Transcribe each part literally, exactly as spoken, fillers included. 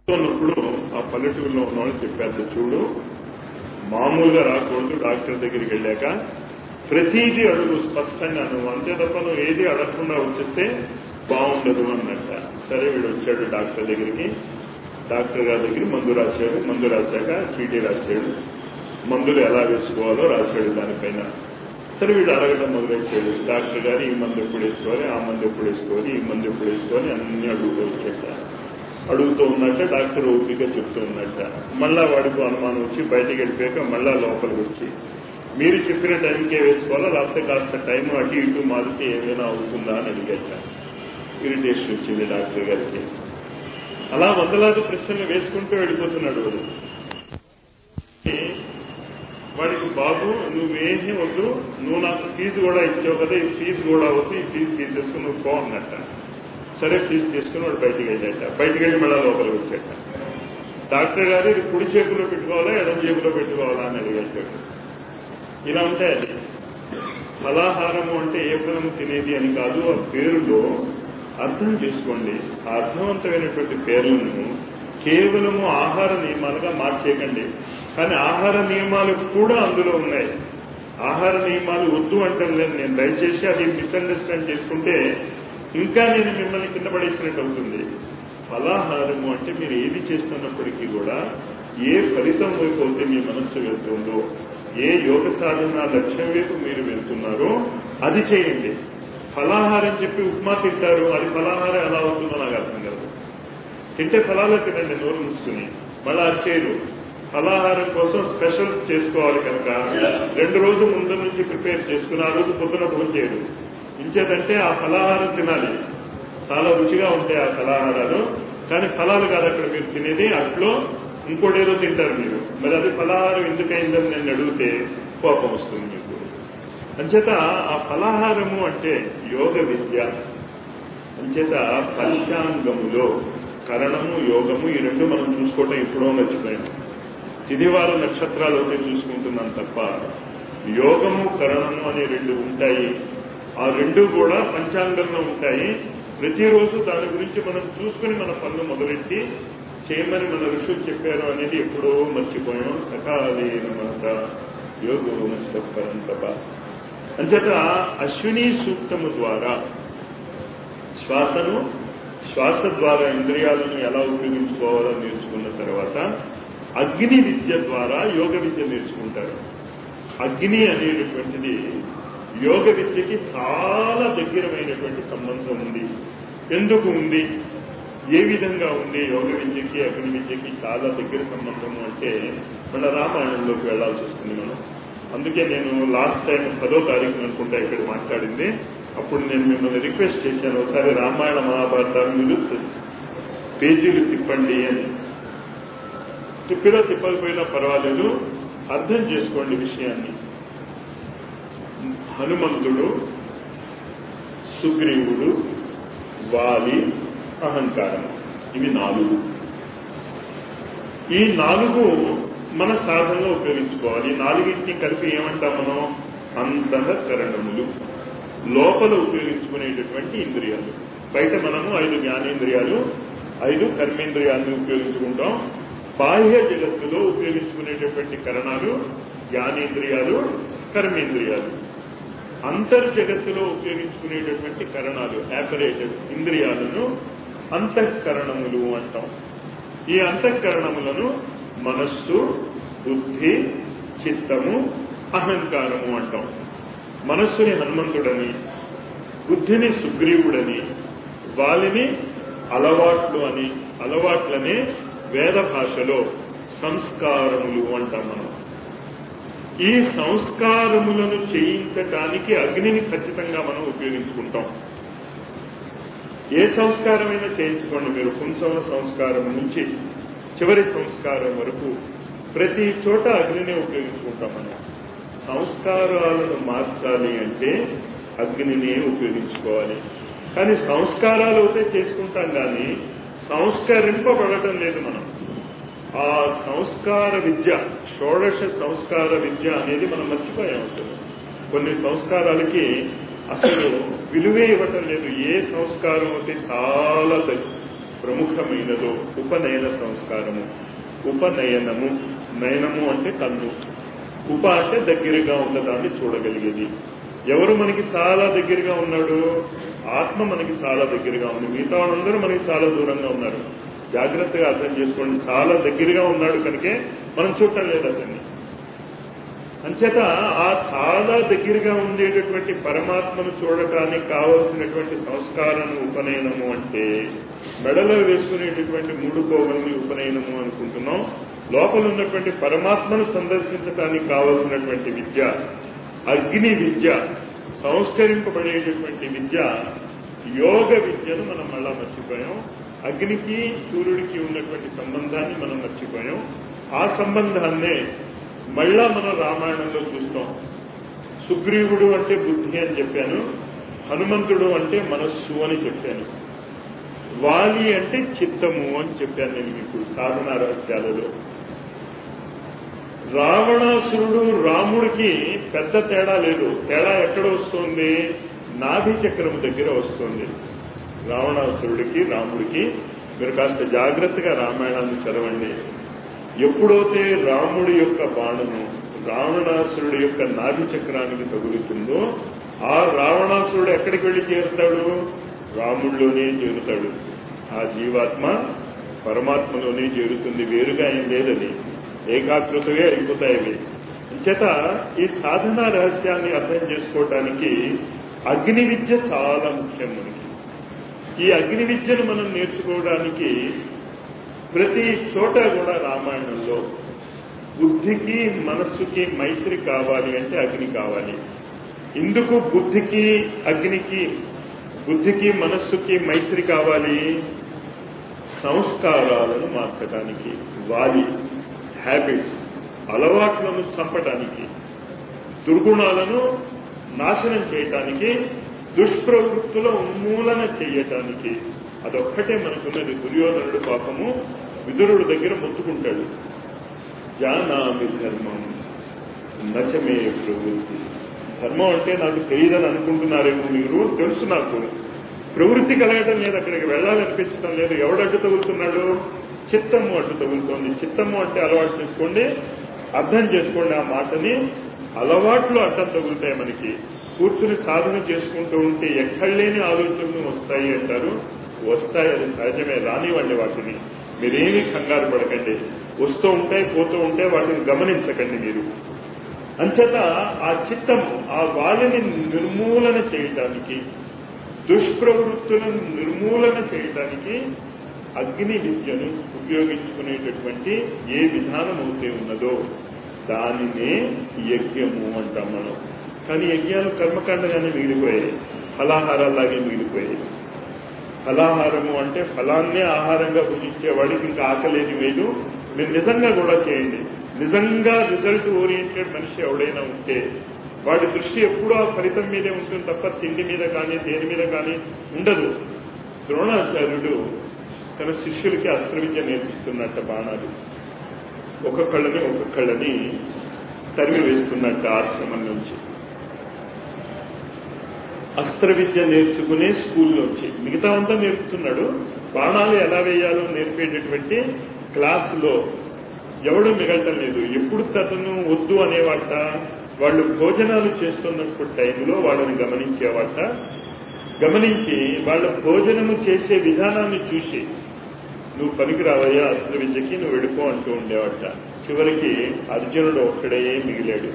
ఉన్నప్పుడు ఆ పల్లెటూరులో ఉన్న వాళ్ళు చెప్పారు, చూడు మామూలుగా రాకూడదు, డాక్టర్ దగ్గరికి వెళ్ళాక ప్రతిదీ అడుగు స్పష్టంగా, నువ్వు అంతే తప్ప నువ్వు ఏది అడగకుండా వచ్చేస్తే బాగుండదు అన్నట్ట. సరే వీడు వచ్చాడు డాక్టర్ దగ్గరికి, డాక్టర్ గారి దగ్గర మందు రాశాడు, మందు రాశాక చీటీ రాశాడు, మందులు ఎలా వేసుకోవాలో రాశాడు దానిపైన. సరే వీడు అడగడం మొదలెట్టాడు, డాక్టర్ గారు ఈ మందు ఎప్పుడు వేసుకోవాలి, ఆ మందు ఎప్పుడు వేసుకోవాలి, ఈ మందు ఎప్పుడు వేసుకోవాలి అన్ని అడుగుతూ వచ్చేట. అడుగుతూ ఉన్నట్ట డాక్టర్ ఓపిక చెప్తూ ఉన్నట్ట. మళ్ళా వాడికి అనుమానం వచ్చి బయటకు వెళ్ళిపోయాక మళ్ళా లోపలికి వచ్చి, మీరు చెప్పిన టైంకే వేసుకోవాలా లేకపోతే కాస్త టైం అటు ఇటు మారితే ఏమైనా అవుతుందా అని అడిగట. ఇరిటేషన్ వచ్చింది డాక్టర్ గారికి. అలా వందలాది ప్రశ్నలు వేసుకుంటూ వెళ్ళిపోతున్నాడు వాడు. వాడికి, బాబు నువ్వేమీ వద్దు, నువ్వు నాకు ఫీజు కూడా ఇచ్చావు కదా, ఈ ఫీజు కూడా వద్దు, ఈ ఫీజు తీసేసుకుని నువ్వు పో అన్నట్ట. సరే ఫీజు తీసుకుని వాడు బయటికి వెళ్ళాట. బయటికి వెళ్ళి మళ్ళా లోపలికి వచ్చాట. డాక్టర్ గారు ఇది కుడి చేతిలో పెట్టుకోవాలా ఎడం చేతిలో పెట్టుకోవాలా అని అడిగాడు. ఇలా ఉంటాయి. అది ఫలాహారము అంటే ఏ ఫలము తినేది అని కాదు, ఆ పేరులో అర్థం చేసుకోండి. ఆ అర్థవంతమైనటువంటి పేర్లను కేవలము ఆహార నియమాలుగా మార్చేయకండి. కానీ ఆహార నియమాలు కూడా అందులో ఉన్నాయి. ఆహార నియమాలు వద్దు అంటాం లేదు నేను, దయచేసి అది మిస్అండర్స్టాండ్ చేసుకుంటే ఇంకా నేను మిమ్మల్ని కింద పడేసినట్టు అవుతుంది. ఫలాహారము అంటే మీరు ఏది చేస్తున్నప్పటికీ కూడా ఏ ఫలితం వైపు అయితే మీ మనస్సు వెళ్తుందో, ఏ యోగ సాధన లక్ష్యం వైపు మీరు వెళ్తున్నారో అది చేయండి. ఫలాహారం చెప్పి ఉప్మా తింటారు, అది ఫలాహారం ఎలా అవుతుందో నాకు అర్థం కాదు. తింటే ఫలాలు తినండి నోరు ముసుకుని, మళ్ళా అది చేయరు. ఫలాహారం కోసం స్పెషల్ చేసుకోవాలి కనుక రెండు రోజుల ముందు నుంచి ప్రిపేర్ చేసుకుని ఆ రోజు పొద్దున భోజనం చేయరు. ఇంచేదంటే ఆ ఫలాహారం తినాలి, చాలా రుచిగా ఉంటాయి ఆ ఫలాహారాలు. కానీ ఫలాలు కాదు అక్కడ మీరు తినేది, అట్లో ఇంకోటేదో తింటారు మీరు. మరి అది ఫలాహారం ఎందుకైందని నేను అడిగితే కోపం వస్తుంది మీకు. అంచేత ఆ ఫలాహారము అంటే యోగ విద్య. అంచేత పంచాంగములో కరణము యోగము ఈ రెండు మనం చూసుకోవటం ఎప్పుడో మర్చిపోయాం. తిదివార నక్షత్రాలు ఒకటి చూసుకుంటున్నాం తప్ప యోగము కరణము అనే రెండు ఉంటాయి. ఆ రెండు కూడా పంచాంగంలో ఉంటాయి. ప్రతిరోజు దాని గురించి మనం చూసుకుని మన పనులు మొదలెట్టి చేయమని మన ఋషులు చెప్పారు అనేది ఎప్పుడో మర్చిపోయాం. సకాలేన మాట యోగోమస్తపరంతప. అంచేత అశ్విని సూక్తము ద్వారా శ్వాసను, శ్వాస ద్వారా ఇంద్రియాలను ఎలా ఉపయోగించుకోవాలో నేర్చుకున్న తర్వాత అగ్ని విద్య ద్వారా యోగ విద్య నేర్చుకుంటారు. అగ్ని అనేటటువంటిది యోగ విద్యకి చాలా దగ్గరమైనటువంటి సంబంధం ఉంది. ఎందుకు ఉంది, ఏ విధంగా ఉంది యోగ విద్యకి అగ్ని విద్యకి చాలా దగ్గర సంబంధము అంటే మన రామాయణంలోకి వెళ్లాల్సి వస్తుంది మనం. అందుకే నేను లాస్ట్ టైం పదో తారీఖున అనుకుంటా ఇక్కడ మాట్లాడింది. అప్పుడు నేను మిమ్మల్ని రిక్వెస్ట్ చేశాను, ఒకసారి రామాయణ మహాభారతాలు మీరు పేజీలు తిప్పండి అని. తిప్పిలో తిప్పకపోయినా పర్వాలేదు, అర్థం చేసుకోండి విషయాన్ని. హనుమంతుడు, సుగ్రీవుడు, వాలి, అహంకారం, ఇవి నాలుగు. ఈ నాలుగు మన సాధనలో ఉపయోగించుకోవాలి. నాలుగింటిని కలిపి ఏమంటాం మనం, అంతఃకరణములు. లోపల ఉపయోగించుకునేటటువంటి ఇంద్రియాలు. బయట మనము ఐదు జ్ఞానేంద్రియాలు, ఐదు కర్మేంద్రియాలను ఉపయోగించుకుంటాం. బాహ్య జగత్తులో ఉపయోగించుకునేటటువంటి కరణాలు జ్ఞానేంద్రియాలు, కర్మేంద్రియాలు. అంతర్జగత్తులో ఉపయోగించుకునేటటువంటి కరణాలు, ఆపరేటర్స్, ఇంద్రియాలను అంతఃకరణములు అంటాం. ఈ అంతఃకరణములను మనస్సు, బుద్ధి, చిత్తము, అహంకారము అంటాం. మనస్సుని హనుమంతుడని, బుద్ధిని సుగ్రీవుడని, వాలిని అలవాట్లు అని, అలవాట్లనే వేద భాషలో సంస్కారములు అంటాం మనం. ఈ సంస్కారములను చేయించటానికి అగ్నిని ఖచ్చితంగా మనం ఉపయోగించుకుంటాం. ఏ సంస్కారమైనా చేయించుకోండి మీరు, పుంసవ సంస్కారం నుంచి చివరి సంస్కారం వరకు ప్రతి చోట అగ్నినే ఉపయోగించుకుంటాం మనం. సంస్కారాలను మార్చాలి అంటే అగ్నినే ఉపయోగించుకోవాలి. కానీ సంస్కారాలు అయితే చేసుకుంటాం కానీ సంస్కరింపబడటం లేదు మనం. ఆ సంస్కార విద్య, షోడశ సంస్కార విద్య అనేది మనం మర్చిపోయాం. అసలు కొన్ని సంస్కారాలకి అసలు విలువే ఇవ్వటం లేదు. ఏ సంస్కారం అయితే చాలా ప్రముఖమైనదో ఉపనయన సంస్కారము. ఉపనయనము, నయనము అంటే కన్ను, ఉప అంటే దగ్గరగా ఉన్నదాన్ని చూడగలిగేది. ఎవరు మనకి చాలా దగ్గరగా ఉన్నాడు? ఆత్మ మనకి చాలా దగ్గరగా ఉంది. మిగతా వాళ్ళందరూ మనకి చాలా దూరంగా ఉన్నారు. జాగ్రత్తగా అర్థం చేసుకోండి. చాలా దగ్గరగా ఉన్నాడు కనుకే మనం చూడటం లేదు అతన్ని. అంచేత ఆ చాలా దగ్గరగా ఉండేటటువంటి పరమాత్మను చూడటానికి కావలసినటువంటి సంస్కారం ఉపనయనము అంటే మెడలో వేసుకునేటటువంటి మూడు కోవల్ని ఉపనయనము అనుకుంటున్నాం. లోపల ఉన్నటువంటి పరమాత్మను సందర్శించడానికి కావలసినటువంటి విద్య అగ్ని విద్య, సంస్కరింపబడేటటువంటి విద్య యోగ విద్యను మనం మళ్ళా మర్చిపోయాం. అగ్నికి సూర్యుడికి ఉన్నటువంటి సంబంధాన్ని మనం మర్చిపోయాం. ఆ సంబంధాన్నే మళ్ళా మనం రామాయణంలో చూస్తాం. సుగ్రీవుడు అంటే బుద్ధి అని చెప్పాను, హనుమంతుడు అంటే మనస్సు అని చెప్పాను, వాలి అంటే చిత్తము అని చెప్పాను నేను మీకు సాధనా రహస్యాలలో. రావణాసురుడు రాముడికి పెద్ద తేడా లేదు. తేడా ఎక్కడ వస్తుంది? నాభి చక్రము దగ్గర వస్తుంది. రావణాసురుడికి రాముడికి మీరు కాస్త జాగ్రత్తగా రామాయణాన్ని చదవండి. ఎప్పుడైతే రాముడి యొక్క బాణము రావణాసురుడి యొక్క నాభి చక్రానికి తగులుతుందో ఆ రావణాసురుడు ఎక్కడికి వెళ్లి చేరుతాడు? రాముడిలోనే చేరుతాడు. ఆ జీవాత్మ పరమాత్మలోనే చేరుతుంది. వేరుగా ఏం లేదని ఏకాగ్రతవే అయిపోతాయి. చేత ఈ సాధనా రహస్యాన్ని అర్థం చేసుకోవటానికి అగ్ని విద్య చాలా ముఖ్యం మనకి. ఈ అగ్ని విద్యను మనం నేర్చుకోవడానికి ప్రతి చోట కూడా రామాయణంలో బుద్ధికి మనస్సుకి మైత్రి కావాలి అంటే అగ్ని కావాలి. ఇందుకు బుద్ధికి అగ్నికి బుద్ధికి మనస్సుకి మైత్రి కావాలి? సంస్కారాలను మార్చడానికి, వాలి హ్యాబిట్స్ అలవాట్లను చంపడానికి, దుర్గుణాలను నాశనం చేయటానికి, దుష్ప్రవృత్తుల ఉన్మూలన చేయటానికి. అదొక్కటే మనకున్నది. దుర్యోధనుడు పాపము విదురుడు దగ్గర మొత్తుకుంటాడు, జానామి ధర్మం నచమే ప్రవృత్తి. ధర్మం అంటే నాకు తెలియదని అనుకుంటున్నారేమో మీరు, తెలుసు నాకు. ప్రవృత్తి కలగటం లేదు, అక్కడికి వెళ్లాలనిపించడం లేదు. ఎవడు అడ్డు తగులుతున్నాడు? చిత్తము అడ్డు తగులుతోంది. చిత్తము అంటే అలవాటు చేసుకోండి, అర్థం చేసుకోండి. ఆ మాటని అలవాట్లు అడ్డం తగులుతాయి మనకి. కూర్చుని సాధన చేసుకుంటూ ఉంటే ఎక్కడలేని ఆలోచనలు వస్తాయి అంటారు. వస్తాయి, అది సహజమే. రానివ్వండి వాటిని, మీరేమీ కంగారు పడకండి. వస్తూ ఉంటాయి, పోతూ ఉంటాయి, వాటిని గమనించకండి మీరు. అంచేత ఆ చిత్తము ఆ వాలిని నిర్మూలన చేయటానికి, దుష్ప్రవృత్తులను నిర్మూలన చేయటానికి అగ్ని విద్యను ఉపయోగించుకునేటటువంటి ఏ విధానం అయితే ఉన్నదో దానినే యజ్ఞము అంటాం మనం. కానీ యజ్ఞాలు కర్మకాండగానే మిగిలిపోయాయి, ఫలాహారాలాగే మిగిలిపోయాయి. ఫలాహారము అంటే ఫలాన్నే ఆహారంగా భుజించేవాడికి ఇంకా ఆకలేని వేదు. మీరు నిజంగా కూడా చేయండి. నిజంగా రిజల్ట్ ఓరియంటెడ్ మనిషి ఎవడైనా ఉంటే వాడి దృష్టి ఎప్పుడూ ఆ ఫలితం మీదే ఉంటుంది తప్ప తిండి మీద కానీ దేని మీద కానీ ఉండదు. ద్రోణాచార్యుడు తన శిష్యులకి అస్త్ర విద్య నేర్పిస్తున్నట్ట. బాణాలు ఒక్కొక్కళ్ళని ఒక్కొక్కళ్ళని తరిమి వేస్తున్నట్ట ఆశ్రమం నుంచి. అస్త్ర విద్య నేర్చుకునే స్కూల్లోంచి మిగతా అంతా నేర్పుతున్నాడు. బాణాలు ఎలా వేయాలో నేర్పేటటువంటి క్లాసులో ఎవడూ మిగలటం లేదు. ఎప్పుడు తను వద్దు అనేవాట, వాళ్ళు భోజనాలు చేస్తున్నప్పుడు టైంలో వాళ్ళని గమనించేవాట. గమనించి వాళ్ళ భోజనము చేసే విధానాన్ని చూసి నువ్వు పనికి రావయ్యా అస్త్ర విద్యకి, నువ్వు వెళ్ళిపో అంటూ ఉండేవాట. చివరికి అర్జునుడు ఒక్కడే మిగిలాడు.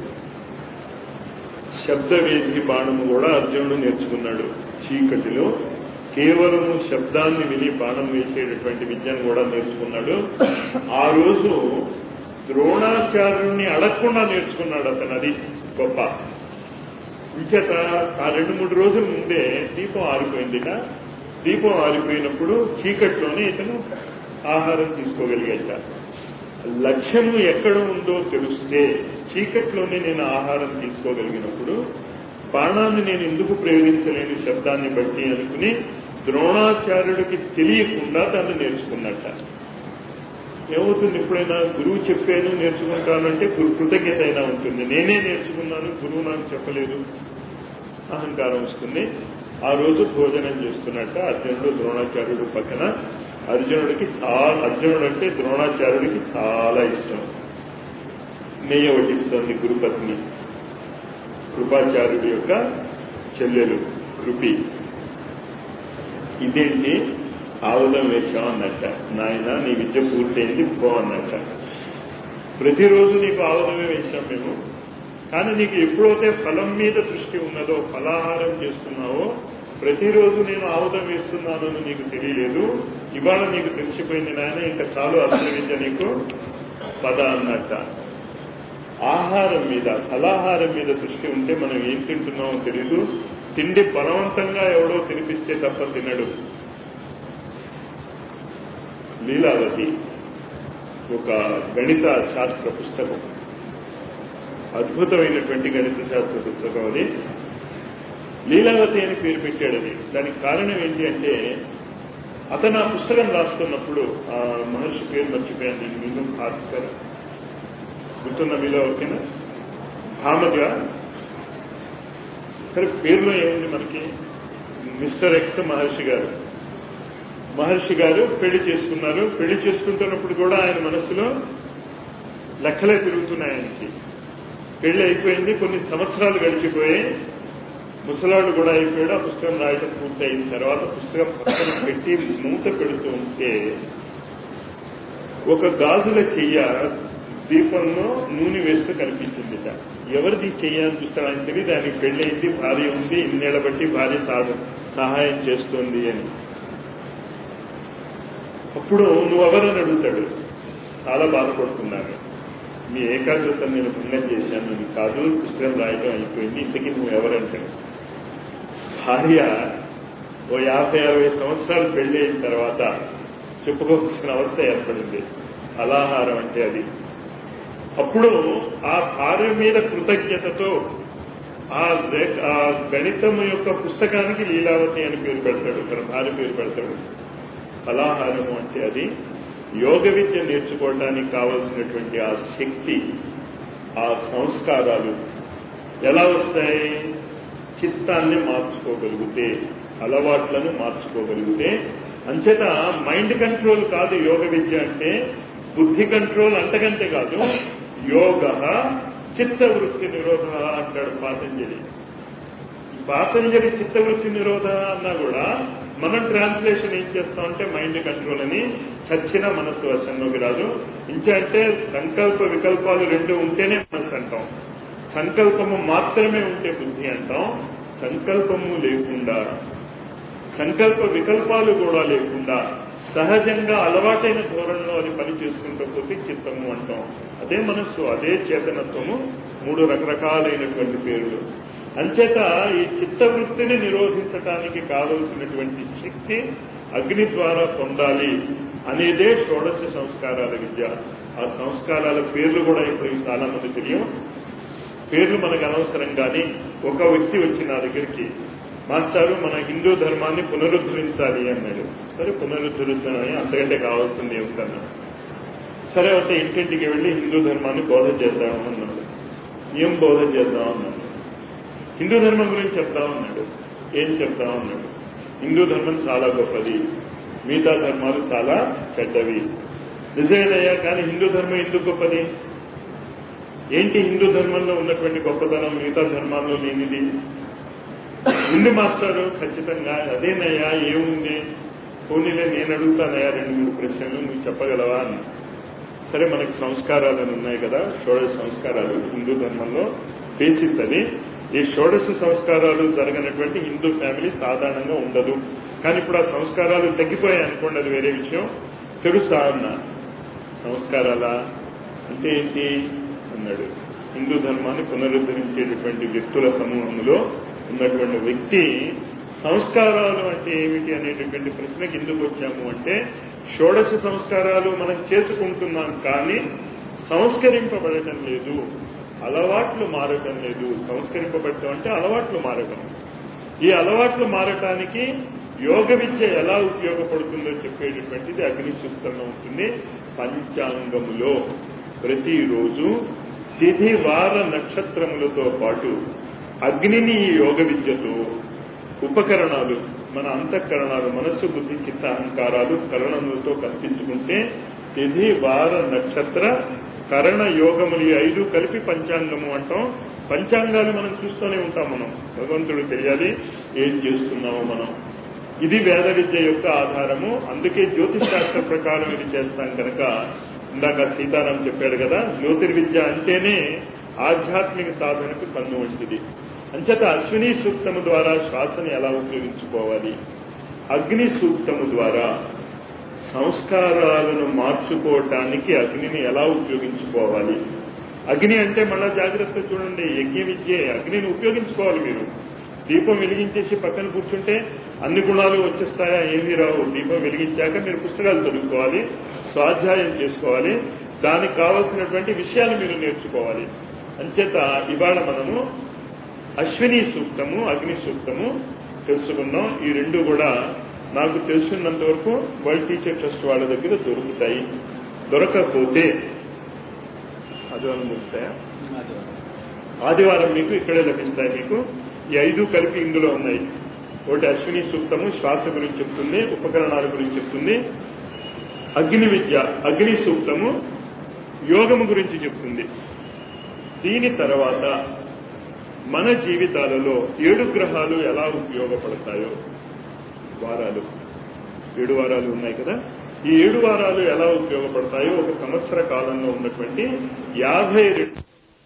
శబ్దవేది బాణము కూడా అర్జునుడు నేర్చుకున్నాడు. చీకటిలో కేవలము శబ్దాన్ని విని బాణం వేసేటటువంటి విద్యను కూడా నేర్చుకున్నాడు. ఆ రోజు ద్రోణాచార్యుణ్ణి అడగకుండా నేర్చుకున్నాడు అతను. అది గొప్ప. ఇంచేత ఆ రెండు మూడు రోజుల ముందే దీపం ఆరిపోయిందిట. దీపం ఆరిపోయినప్పుడు చీకట్లోనే ఇతను ఆహారం తీసుకోగలిగేట. లక్ష్యము ఎక్కడ ఉందో తెలిస్తే చీకట్లోనే నేను ఆహారం తీసుకోగలిగినప్పుడు బాణాన్ని నేను ఎందుకు ప్రయోగించలేని శబ్దాన్ని బట్టి అనుకుని ద్రోణాచార్యుడికి తెలియకుండా దాన్ని నేర్చుకున్నట్ట. ఏమవుతుంది? ఎప్పుడైనా గురువు చెప్పాను నేర్చుకుంటానంటే కృతజ్ఞత అయినా ఉంటుంది. నేనే నేర్చుకున్నాను, గురువు నాకు చెప్పలేదు, అహంకారం వస్తుంది. ఆ రోజు భోజనం చేస్తున్నట్ట అర్జునుడు ద్రోణాచార్యుడు పక్కన. అర్జునుడికి చాలా అర్జునుడు అంటే ద్రోణాచార్యుడికి చాలా ఇష్టం. నెయ్యి వడ్డిస్తోంది గురుపత్ని, కృపాచార్యుడి యొక్క చెల్లెలు కృపి. ఇదేంటి ఆవుదం వేశాం అన్నట్ట. నాయన నీ విద్య పూర్తయింది పో అన్నట్ట. ప్రతిరోజు నీకు ఆవుదమే వేశాం మేము, కానీ నీకు ఎప్పుడైతే ఫలం మీద దృష్టి ఉన్నదో, ఫలాహారం చేస్తున్నావో, ప్రతిరోజు నేను ఆవుదం వేస్తున్నానని నీకు తెలియలేదు. ఇవాళ నీకు తెలిసిపోయింది నాయన, ఇంకా చాలు అసలు విద్య నీకు పద అన్నట్ట. ఆహారం మీద, ఫలాహారం మీద దృష్టి ఉంటే మనం ఏం తింటున్నామో తెలీదు. తిండి బలవంతంగా ఎవడో తినిపిస్తే తప్ప తినడు. లీలావతి ఒక గణిత శాస్త్ర పుస్తకం, అద్భుతమైనటువంటి గణిత శాస్త్ర పుస్తకం అది. లీలావతి అని పేరు పెట్టాడని. దానికి కారణం ఏంటి అంటే, అతను ఆ పుస్తకం రాస్తున్నప్పుడు, ఆ మహర్షి పేరు మర్చిపోయాను నేను, మీలో భాస్కర్ గుర్తున్న మీలో ఓకేనా, భామగా, సరే పేరులో ఏముంది మనకి, మిస్టర్ ఎక్స్ మహర్షి గారు. మహర్షి గారు పెళ్లి చేసుకున్నారు. పెళ్లి చేసుకుంటున్నప్పుడు కూడా ఆయన మనసులో లెక్కలే తిరుగుతున్నాయి ఆయనకి. పెళ్లి అయిపోయింది, కొన్ని సంవత్సరాలు గడిచిపోయి ముసలాడు కూడా అయిపోయాడు. ఆ పుస్తకం రాయటం పూర్తి అయిన తర్వాత పుస్తకం పక్కన పెట్టి మూత పెడుతూ ఉంటే ఒక గాజుల చెయ్య దీపంలో నూనె వేస్తూ కనిపించిందిట. ఎవరిది చెయ్యాలని చూస్తాడు, ఆయన తెలియదు. ఆయనకి పెళ్లయింది, భార్య ఉంది, ఇన్నేళ్ల బట్టి భార్య సహాయం చేస్తోంది అని. అప్పుడు నువ్వెవరని అడుగుతాడు. చాలా బాధపడుతున్నాను, మీ ఏకాగ్రత నేను భంగం చేశాను. నువ్వు కాదు, పుస్తకం రాయటం అయిపోయింది, ఇంతకీ నువ్వు ఎవరంటాడు. భార్య ఓ యాభై అరవై సంవత్సరాలు పెళ్లి అయిన తర్వాత చెప్పుకోవాల్సిన అవస్థ ఏర్పడింది. ఫలాహారం అంటే అది. అప్పుడు ఆ భార్య మీద కృతజ్ఞతతో ఆ గణితం యొక్క పుస్తకానికి లీలావతి అని పేరు పెడతాడు, తన భార్య పేరు పెడతాడు. ఫలాహారము అంటే అది. యోగ విద్య నేర్చుకోవడానికి కావలసినటువంటి ఆ శక్తి, ఆ సంస్కారాలు ఎలా వస్తాయి? చిత్తాన్ని మార్చుకోగలిగితే, అలవాట్లను మార్చుకోగలిగితే. అంచేత మైండ్ కంట్రోల్ కాదు యోగ విద్య అంటే, బుద్ధి కంట్రోల్ అంతకంటే కాదు. యోగ చిత్తవృత్తి నిరోధ అంటాడు పాతంజలి. పాతంజలి చిత్తవృత్తి నిరోధ అన్నా కూడా మనం ట్రాన్స్లేషన్ ఏం చేస్తామంటే మైండ్ కంట్రోల్ అని. చచ్చిన మనసు వశంలోకి రాదు. ఇంకంటే సంకల్ప వికల్పాలు రెండు ఉంటేనే మనసు అంటాం, సంకల్పము మాత్రమే ఉంటే బుద్ధి అంటాం. సంకల్పము లేకుండా, సంకల్ప వికల్పాలు కూడా లేకుండా సహజంగా అలవాటైన ధోరణిలో అది పని చేసుకుంటూ పోతే చిత్తము అంటాం. అదే మనస్సు, అదే చేతనత్వము. మూడు రకరకాలైనటువంటి పేర్లు. అంచేత ఈ చిత్తవృత్తిని నిరోధించడానికి కావలసినటువంటి శక్తి అగ్ని ద్వారా పొందాలి అనేదే షోడశ సంస్కారాల విద్య. ఆ సంస్కారాల పేర్లు కూడా ఇప్పుడు చాలా మంది తెలియం. పేర్లు మనకు అనవసరం. కానీ ఒక వ్యక్తి వచ్చి నా దగ్గరికి, మాస్టారు మన హిందూ ధర్మాన్ని పునరుద్ధరించాలి అన్నాడు. సరే పునరుద్ధరించాలని, అంతకంటే కావాల్సింది ఏమిటన్నా. సరే అయితే ఇంటింటికి వెళ్లి హిందూ ధర్మాన్ని బోధ చేద్దాం అన్నాడు. ఏం బోధ చేద్దాం అన్నాడు. హిందూ ధర్మం గురించి చెప్తామన్నాడు. ఏం చెప్తామన్నాడు. హిందూ ధర్మం చాలా గొప్పది, మిగతా ధర్మాలు చాలా చెడ్డవి. నిజమేనయ్యా, కానీ హిందూ ధర్మం ఎందుకు గొప్పది? ఏంటి హిందూ ధర్మంలో ఉన్నటువంటి గొప్పతనం మిగతా ధర్మాల్లో లేనిది? ఉంది మాస్టారు. ఖచ్చితంగా అదేనయ్యా. ఏముంది? పోనీలే నేను అడుగుతానయ్యా రెండు మూడు ప్రశ్నలు, నువ్వు చెప్పగలవా అని. సరే మనకి సంస్కారాలను ఉన్నాయి కదా, షోడశ సంస్కారాలు హిందూ ధర్మంలో బేసిస్ అది. ఈ షోడశ సంస్కారాలు జరగనటువంటి హిందూ ఫ్యామిలీ సాధారణంగా ఉండదు. కానీ ఇప్పుడు ఆ సంస్కారాలు తగ్గిపోయాయి అనుకోండి, అది వేరే విషయం. తెలుసా అన్న. సంస్కారాలా అంటే ఏంటి అన్నాడు. హిందూ ధర్మాన్ని పునరుద్ధరించేటటువంటి వ్యక్తుల సమూహంలో ఉన్నటువంటి వ్యక్తి సంస్కారాలు అంటే ఏమిటి అనేటటువంటి ప్రశ్నకి ఎందుకు వచ్చాము అంటే, షోడశ సంస్కారాలు మనం చేసుకుంటున్నాం కానీ సంస్కరింపబడటం లేదు, అలవాట్లు మారటం లేదు. సంస్కరింపబడటం అంటే అలవాట్లు మారటం. ఈ అలవాట్లు మారటానికి యోగ విద్య ఎలా ఉపయోగపడుతుందో చెప్పేటటువంటిది అగ్ని సూక్తంలో ఉంటుంది. పంచాంగములో ప్రతిరోజు తిథి వార నక్షత్రములతో పాటు అగ్నిని ఈ యోగ విద్యతో ఉపకరణాలు మన అంతఃకరణాలు మనస్సు బుద్ధి చిత్త అహంకారాలు కరణములతో కల్పించుకుంటే తిథి వార నక్షత్ర కరణ యోగములు ఈ ఐదు కలిపి పంచాంగము అంటాం. పంచాంగాలు మనం చూస్తూనే ఉంటాం. మనం భగవంతుడు తెలియాలి ఏం చేస్తున్నామో మనం. ఇది వేద విద్య యొక్క ఆధారము. అందుకే జ్యోతిష్ శాస్త్ర ప్రకారం ఇది చేస్తాం కనుక ఇందాక సీతారాం చెప్పాడు కదా, జ్యోతిర్విద్య అంటేనే ఆధ్యాత్మిక సాధనకు కన్ను వంటిది. అంచేత అశ్విని సూక్తము ద్వారా శ్వాసని ఎలా ఉపయోగించుకోవాలి, అగ్ని సూక్తము ద్వారా సంస్కారాలను మార్చుకోవటానికి అగ్నిని ఎలా ఉపయోగించుకోవాలి. అగ్ని అంటే మళ్ళా జాగ్రత్త చూడండి, యజ్ఞ విద్యే. అగ్నిని ఉపయోగించుకోవాలి. మీరు దీపం వెలిగించేసి పక్కన కూర్చుంటే అన్ని గుణాలు వచ్చేస్తాయా? ఏమీ రావు. దీపం వెలిగించాక మీరు పుస్తకాలు చదువుకోవాలి, స్వాధ్యాయం చేసుకోవాలి, దానికి కావలసినటువంటి విషయాలు మీరు నేర్చుకోవాలి. అంచేత ఇవాళ మనము అశ్విని సూక్తము అగ్ని సూక్తము తెలుసుకున్నాం. ఈ రెండు కూడా నాకు తెలుసున్నంత వరకు వరల్డ్ టీచర్ ట్రస్ట్ వాళ్ళ దగ్గర దొరుకుతాయి. దొరకకపోతే ఆదివారం దొరుకుతాయా? ఆదివారం మీకు ఇక్కడే లభిస్తాయి. మీకు ఈ ఐదు కలిపి ఇందులో ఉన్నాయి. ఒకటి అశ్విని సూక్తము శ్వాస గురించి చెప్తుంది, ఉపకరణాల గురించి చెప్తుంది. అగ్ని విద్య అగ్ని సూక్తము యోగము గురించి చెప్తుంది. దీని తర్వాత మన జీవితాలలో ఏడు గ్రహాలు ఎలా ఉపయోగపడతాయో, వారాలు ఏడు వారాలు ఉన్నాయి కదా, ఈ ఏడు వారాలు ఎలా ఉపయోగపడతాయో ఒక సంవత్సర కాలంలో ఉన్నటువంటి యాభై రెండు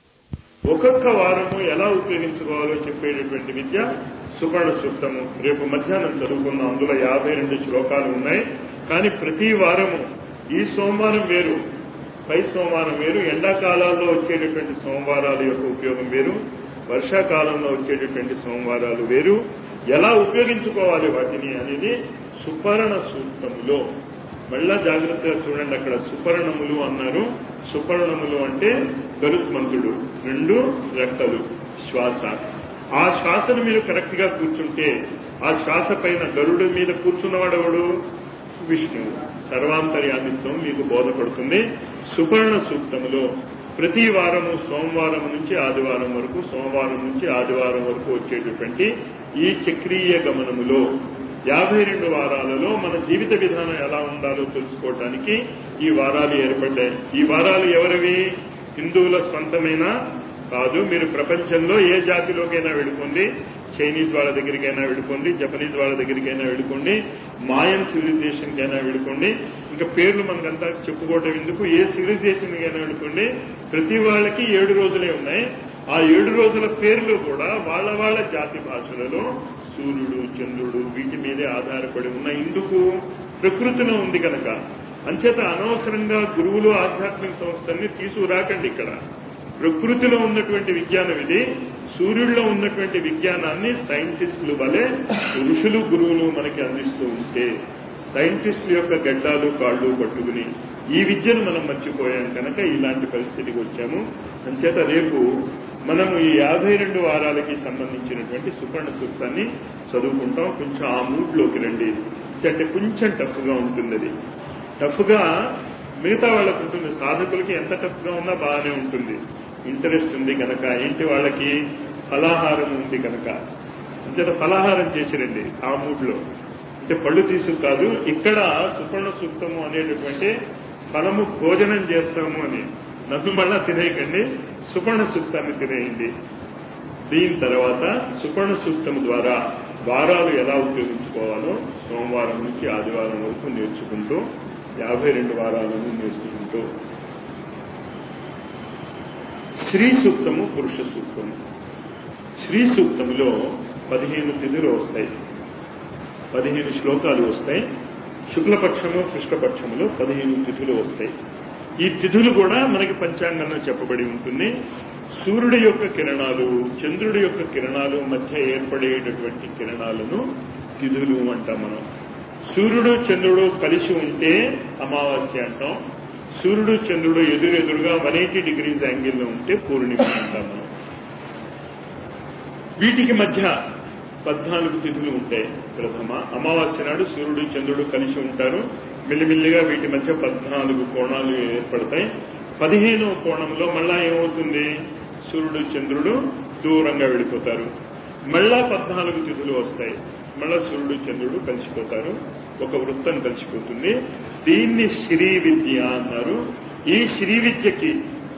ఒక్కొక్క వారము ఎలా ఉపయోగించుకోవాలో చెప్పేటటువంటి విద్య సుపర్ణ సూక్తము. రేపు మధ్యాహ్నం చదువుకున్నాం. అందులో యాభై రెండు శ్లోకాలు ఉన్నాయి. కానీ ప్రతి వారము ఈ సోమవారం వేరు, పై సోమవారం వేరు, ఎండాకాలాల్లో వచ్చేటటువంటి సోమవారాల యొక్క ఉపయోగం వేరు, వర్షాకాలంలో వచ్చేటటువంటి సోమవారాలు వేరు. ఎలా ఉపయోగించుకోవాలి వాటిని అనేది సుపర్ణ సూక్తములో. మళ్ళా జాగ్రత్తగా చూడండి, అక్కడ సుపర్ణములు అన్నారు. సుపర్ణములు అంటే గరుత్మంతుడు, రెండు రెక్కలు, శ్వాస. ఆ శ్వాసను మీరు కరెక్ట్ గా కూర్చుంటే ఆ శ్వాస పైన గరుడు మీద కూర్చున్నవాడెవడు? విష్ణువు. సర్వాంతర్యామిత్వం మీకు బోధపడుతుంది. సుపర్ణ సూక్తములో ప్రతి వారము సోమవారం నుంచి ఆదివారం వరకు, సోమవారం నుంచి ఆదివారం వరకు వచ్చేటటువంటి ఈ చక్రీయ గమనములో యాభై రెండు వారాలలో మన జీవిత విధానం ఎలా ఉండాలో తెలుసుకోవడానికి ఈ వారాలు ఏర్పడ్డాయి. ఈ వారాలు ఎవరివి? హిందువుల స్వంతమైనా కాదు. మీరు ప్రపంచంలో ఏ జాతిలోకైనా వెళ్ళుకోండి, చైనీస్ వాళ్ళ దగ్గరికైనా వెళ్ళుకోండి, జపనీస్ వాళ్ళ దగ్గరికైనా వెళ్ళుకోండి, మాయన్ సివిలైజేషన్ కైనా వెళ్ళుకోండి, ఇంకా పేర్లు మనకంతా చెప్పుకోవటం ఎందుకు, ఏ సివిలైజేషన్ కైనా వెళ్ళుకోండి, ప్రతి వాళ్ళకి ఏడు రోజులే ఉన్నాయి. ఆ ఏడు రోజుల పేర్లు కూడా వాళ్ళ వాళ్ళ జాతి భాషలలో సూర్యుడు, చంద్రుడు వీటి మీదే ఆధారపడి ఉన్న ఇందుకు ప్రకృతిలో ఉంది కనుక. అంచేత అనవసరంగా గురువులు ఆధ్యాత్మిక సంస్థల్ని తీసుకురాకండి. ఇక్కడ ప్రకృతిలో ఉన్నటువంటి విజ్ఞానం ఇది. సూర్యుడిలో ఉన్నటువంటి విజ్ఞానాన్ని సైంటిస్టులు వలె ఋషులు గురువులు మనకి అందిస్తూ ఉంటే సైంటిస్టుల యొక్క గడ్డాలు కాళ్ళు పట్టుకుని ఈ విద్యను మనం మర్చిపోయాం కనుక ఇలాంటి పరిస్థితికి వచ్చాము. అంచేత రేపు మనము ఈ యాభై రెండు వారాలకి సంబంధించినటువంటి సుపర్ణ సూక్తాన్ని చదువుకుంటాం. కొంచెం ఆ మూడ్లోకి రండి. అంటే కొంచెం టఫ్గా ఉంటుంది. అది టఫ్గా మిగతా వాళ్ళకు ఉంటుంది, సాధకులకి ఎంత టఫ్గా ఉన్నా బాగానే ఉంటుంది. ఇంట్రెస్ట్ ఉంది కనుక, ఏంటి వాళ్ళకి ఫలాహారం ఉంది కనుక, అంచేత ఫలాహారం చేసిరండి ఆ మూడ్లో. అంటే పళ్ళు తీసుకు కాదు, ఇక్కడ సుపర్ణ సూక్తము అనేటటువంటి ఫలము భోజనం చేస్తాము అని నన్ను మళ్ళా తినేయకండి, సుపర్ణ సూక్తాన్ని తినేయండి. దీని తర్వాత సుపర్ణ సూక్తము ద్వారా వారాలు ఎలా ఉపయోగించుకోవాలో సోమవారం నుంచి ఆదివారం వరకు నేర్చుకుంటూ యాభై రెండు వారాలను నేర్చుకుంటూ శ్రీ సూక్తము పురుష సూక్తము. శ్రీ సూక్తములో పదిహేను తిథులు వస్తాయి, పదిహేను శ్లోకాలు వస్తాయి. శుక్లపక్షము కృష్ణపక్షములో పదిహేను తిథులు వస్తాయి. ఈ తిథులు కూడా మనకి పంచాంగంలో చెప్పబడి ఉంటుంది. సూర్యుడి యొక్క కిరణాలు చంద్రుడి యొక్క కిరణాలు మధ్య ఏర్పడేటటువంటి కిరణాలను తిథులు అంటాం మనం. సూర్యుడు చంద్రుడు కలిసి ఉంటే అమావాస్య అంటాం. సూర్యుడు చంద్రుడు ఎదురెదురుగా వన్ ఎయిటీ డిగ్రీస్ యాంగిల్లో ఉంటే పూర్ణిమ అంటాం మనం. వీటికి మధ్య పద్నాలుగు తిథులు ఉంటాయి. ప్రథమ అమావాస్య నాడు సూర్యుడు చంద్రుడు కలిసి ఉంటారు. మెల్లిమెల్లిగా వీటి మధ్య పద్నాలుగు కోణాలు ఏర్పడతాయి. పదిహేనవ కోణంలో మళ్ళా ఏమవుతుంది, సూర్యుడు చంద్రుడు దూరంగా వెళ్ళిపోతారు. మళ్ళా పద్నాలుగు తిథులు వస్తాయి. మళ్ళా సూర్యుడు చంద్రుడు కలిసిపోతారు, ఒక వృత్తం కలిసిపోతుంది. దీన్ని శ్రీ విద్య అన్నారు. ఈ శ్రీ విద్యకి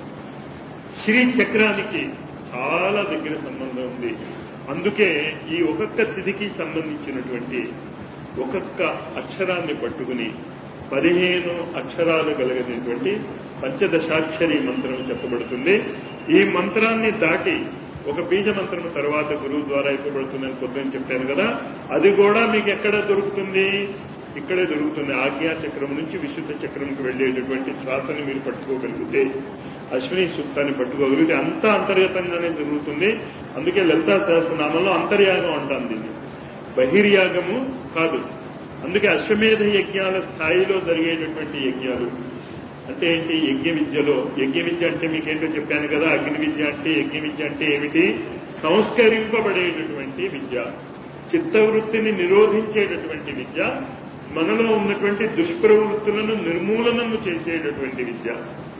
శ్రీ చక్రానికి చాలా దగ్గర సంబంధం ఉంది. అందుకే ఈ ఒక్కొక్క తిథికి సంబంధించినటువంటి ఒక్కొక్క అక్షరాన్ని పట్టుకుని పదిహేను అక్షరాలు కలిగినటువంటి పంచదశాక్షరి మంత్రం చెప్పబడుతుంది. ఈ మంత్రాన్ని దాటి ఒక బీజ మంత్రం తర్వాత గురువు ద్వారా ఇవ్వబడుతుందని పొద్దున్న చెప్పాను కదా, అది కూడా మీకు ఎక్కడ దొరుకుతుంది? ఇక్కడే దొరుకుతుంది. ఆజ్ఞా చక్రం నుంచి విశుద్ధ చక్రంకి వెళ్లేటటువంటి శ్వాసని మీరు పట్టుకోగలిగితే, అశ్విని సూక్తాన్ని పట్టుకోగలిగితే అంతా అంతర్గతంగానే జరుగుతుంది. అందుకే లలితా సహస్రనామంలో అంతర్యాగం అంటాం దీన్ని, బహిర్యాగము కాదు. అందుకే అశ్వమేధ యజ్ఞాల స్థాయిలో జరిగేటటువంటి యజ్ఞాలు అంటే ఏంటి? యజ్ఞ విద్యలో, యజ్ఞ విద్య అంటే మీకేంటో చెప్పాను కదా, అగ్ని విద్య అంటే, యజ్ఞ విద్య అంటే ఏమిటి? సంస్కరింపబడేటటువంటి విద్య, చిత్తవృత్తిని నిరోధించేటటువంటి విద్య, మనలో ఉన్నటువంటి దుష్ప్రవృత్తులను నిర్మూలనము చేసేటటువంటి విద్య.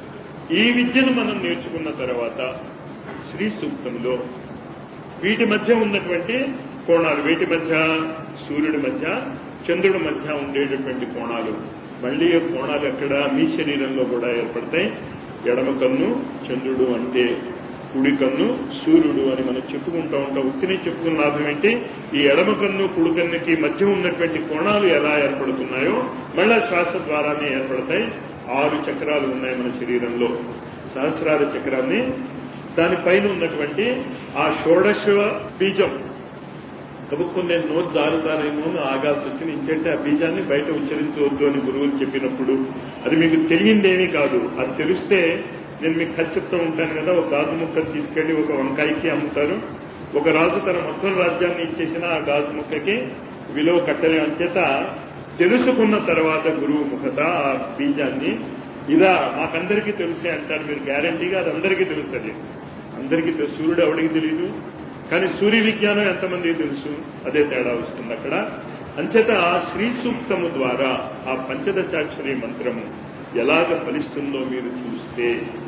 ఈ విద్యను మనం నేర్చుకున్న తర్వాత శ్రీ సూక్తంలో వీటి మధ్య ఉన్నటువంటి కోణాలు, వీటి మధ్య సూర్యుడి మధ్య చంద్రుడి మధ్య ఉండేటటువంటి కోణాలు, మళ్లీ కోణాలు ఎక్కడ? మీ శరీరంలో కూడా ఏర్పడతాయి. ఎడమ కన్ను చంద్రుడు అంటే కుడి కన్ను సూర్యుడు అని మనం చెప్పుకుంటూ ఉంటాం. ఉత్తిని చెప్పుకున్న లాభం ఏంటి? ఈ ఎడమ కన్ను కుడి కన్నుకి మధ్య ఉన్నటువంటి కోణాలు ఎలా ఏర్పడుతున్నాయో మళ్ళా శ్వాస ద్వారానే ఏర్పడతాయి. ఆరు చక్రాలు ఉన్నాయి మన శరీరంలో. సహస్రార చక్రాన్ని, దానిపైన ఉన్నటువంటి ఆ షోడశ బీజం, కబుక్కు నేను నోట్ జారుతానేమో అని ఆగాల్సి వచ్చి, ఇంకంటే ఆ బీజాన్ని బయట ఉచ్చరించవద్దు అని గురువులు చెప్పినప్పుడు అది మీకు తెలియందేమీ కాదు. అది తెలిస్తే నేను మీకు ఖర్చు చెప్తూ ఉంటాను కదా, ఒక గాజు ముక్కను తీసుకెళ్లి ఒక వంకాయకి అమ్ముతారు. ఒక రాజు తన మొత్తం రాజ్యాన్ని ఇచ్చేసిన ఆ గాజు ముక్కకి విలువ కట్టలే. అంచేత తెలుసుకున్న తర్వాత గురువు ముఖత ఆ బీజాన్ని, ఇదా మాకందరికీ తెలిసే అంటారు మీరు, గ్యారంటీగా అది అందరికీ తెలుస్తుంది. అందరికీ తెలుసు, సూర్యుడు ఎవడికి తెలియదు. కానీ సూర్య విజ్ఞానం ఎంతమందికి తెలుసు? అదే తేడా వస్తుంది అక్కడ. అంచేత ఆ శ్రీ సూక్తము ద్వారా ఆ పంచదశాక్షరి మంత్రము ఎలాగ ఫలిస్తుందో మీరు చూస్తే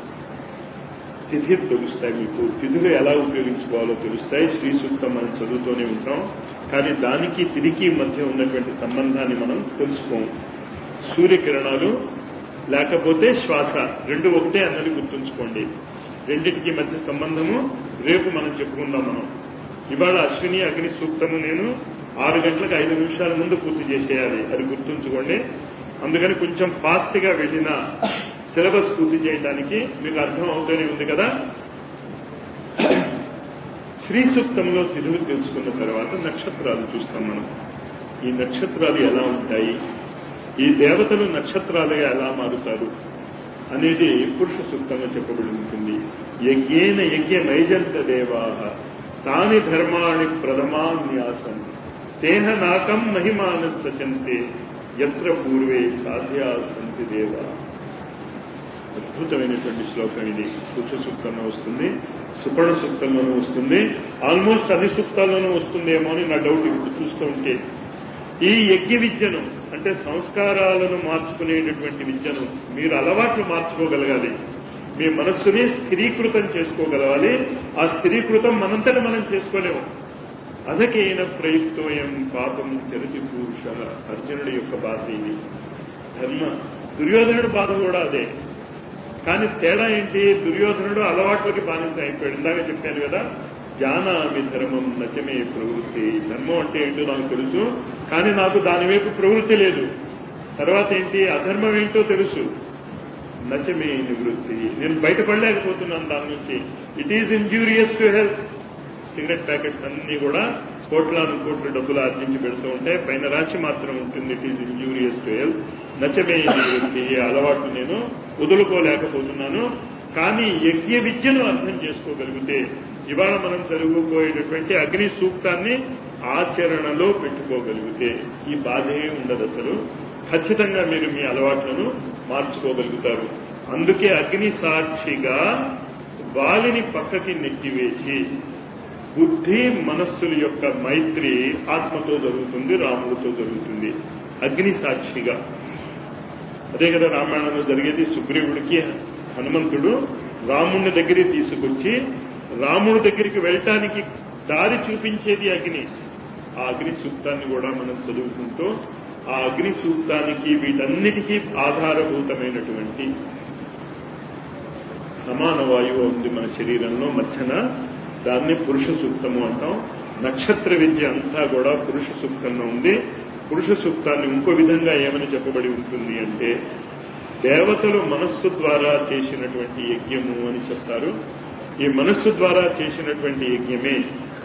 తిథి తెలుస్తాయి. మీకు తిథులు ఎలా ఉపయోగించుకోవాలో తెలుస్తాయి. శ్రీ సూక్తం మనం చదువుతూనే ఉంటాం, కానీ దానికి తిరిగి మధ్య ఉన్నటువంటి సంబంధాన్ని మనం తెలుసుకోం. సూర్యకిరణాలు లేకపోతే శ్వాస రెండు ఒకటే అన్నది గుర్తుంచుకోండి. రెండింటికి మధ్య సంబంధము రేపు మనం చెప్పుకుందాం. మనం ఇవాళ అశ్విని అగ్ని సూక్తము నేను ఆరు గంటలకు ఐదు నిమిషాల ముందు పూర్తి చేసేయాలి, అది గుర్తుంచుకోండి. అందుకని కొంచెం ఫాస్ట్ గా వెళ్ళిన సిలబస్ పూర్తి చేయడానికి మీకు అర్థం అవుతూనే ఉంది కదా. శ్రీ సూక్తంలో తిథులు తెలుసుకున్న తర్వాత నక్షత్రాలు చూస్తాం మనం. ఈ నక్షత్రాలు ఎలా ఉంటాయి, ఈ దేవతలు నక్షత్రాలుగా ఎలా మారుతారు అనేది పురుష సూక్తంలో చెప్పబడి ఉంటుంది. యజ్ఞేన యజ్ఞ మైజంత దేవా తాని ధర్మాణి ప్రథమాన్యాసం తేహ నాకం మహిమాన సచంతే యత్ర పూర్వే సాధ్యా సంతి దేవ. అద్భుతమైనటువంటి శ్లోకం ఇది. పురుష సూక్తంలో వస్తుంది, సుపర్ణ సూక్తంలోనూ వస్తుంది, ఆల్మోస్ట్ అన్ని సూక్తాల్లోనూ వస్తుందేమో అని నా డౌట్ ఇప్పుడు చూస్తూ ఉంటే. ఈ యజ్ఞ విద్యను అంటే సంస్కారాలను మార్చుకునేటటువంటి విద్యను మీరు అలవాట్లు మార్చుకోగలగాలి. మీ మనస్సుని స్థిరీకృతం చేసుకోగలగాలి. ఆ స్థిరీకృతం మనంతట మనం చేసుకోలేము. అధకేన ప్రయుక్తోయం పాపం చరితి పురుష. అర్జునుడి యొక్క బాధ ఇది. ధర్మ దుర్యోధనుడి బాధ కూడా అదే. కానీ తేడా ఏంటి? దుర్యోధనుడు అలవాట్లకి బానిస అయిపోయాడు. ఇందాక చెప్పాను కదా, జానామి ధర్మం నచమే ప్రవృత్తి. ధర్మం అంటే ఏంటో నాకు తెలుసు, కానీ నాకు దాని వైపు ప్రవృత్తి లేదు. తర్వాత ఏంటి? అధర్మం ఏంటో తెలుసు, నచమే నివృత్తి. నేను బయటపడలేకపోతున్నాను దాని నుంచి. It is injurious to health. Cigarette packets అన్ని కూడా కోట్లాను కోట్ల డబ్బులు ఆర్జించి పెడుతూ ఉంటాయి, పైన రాశి మాత్రం ఉంటుంది it is injurious to health. నచమే నివృత్తి. అలవాటు నేను వదులుకోలేకపోతున్నాను. కానీ యజ్ఞ విద్యను అర్థం చేసుకోగలిగితే ఇవాళ మనం జరుగుపోయేటటువంటి అగ్ని సూక్తాన్ని ఆచరణలో పెట్టుకోగలిగితే ఈ బాధే ఉండదు. అసలు ఖచ్చితంగా మీరు మీ అలవాట్లను మార్చుకోగలుగుతారు. అందుకే అగ్ని సాక్షిగా వాలిని పక్కకి నెట్టివేసి బుద్ధి మనస్సుల యొక్క మైత్రి ఆత్మతో జరుగుతుంది, రాముడితో జరుగుతుంది. అగ్ని సాక్షిగా అదే కదా రామాయణంలో జరిగేది. సుగ్రీవుడికి హనుమంతుడు రాముడిని దగ్గరికి తీసుకొచ్చి రాముడి దగ్గరికి వెళ్ళటానికి దారి చూపించేది అగ్ని. ఆ అగ్ని సూక్తాన్ని కూడా మనం చదువుకుంటూ ఆ అగ్ని సూక్తానికి వీటన్నిటికీ ఆధారభూతమైనటువంటి సమాన వాయువు ఉంది మన శరీరంలో మధ్యన, దాన్ని పురుష సూక్తము అంటాం. నక్షత్ర విద్య అంతా కూడా పురుష సూక్తంలో ఉంది. పురుష సూక్తాన్ని ఇంకో విధంగా ఏమని చెప్పబడి ఉంటుంది అంటే దేవతలు మనస్సు ద్వారా చేసినటువంటి యజ్ఞము అని చెప్తారు. ఈ మనస్సు ద్వారా చేసినటువంటి యజ్ఞమే.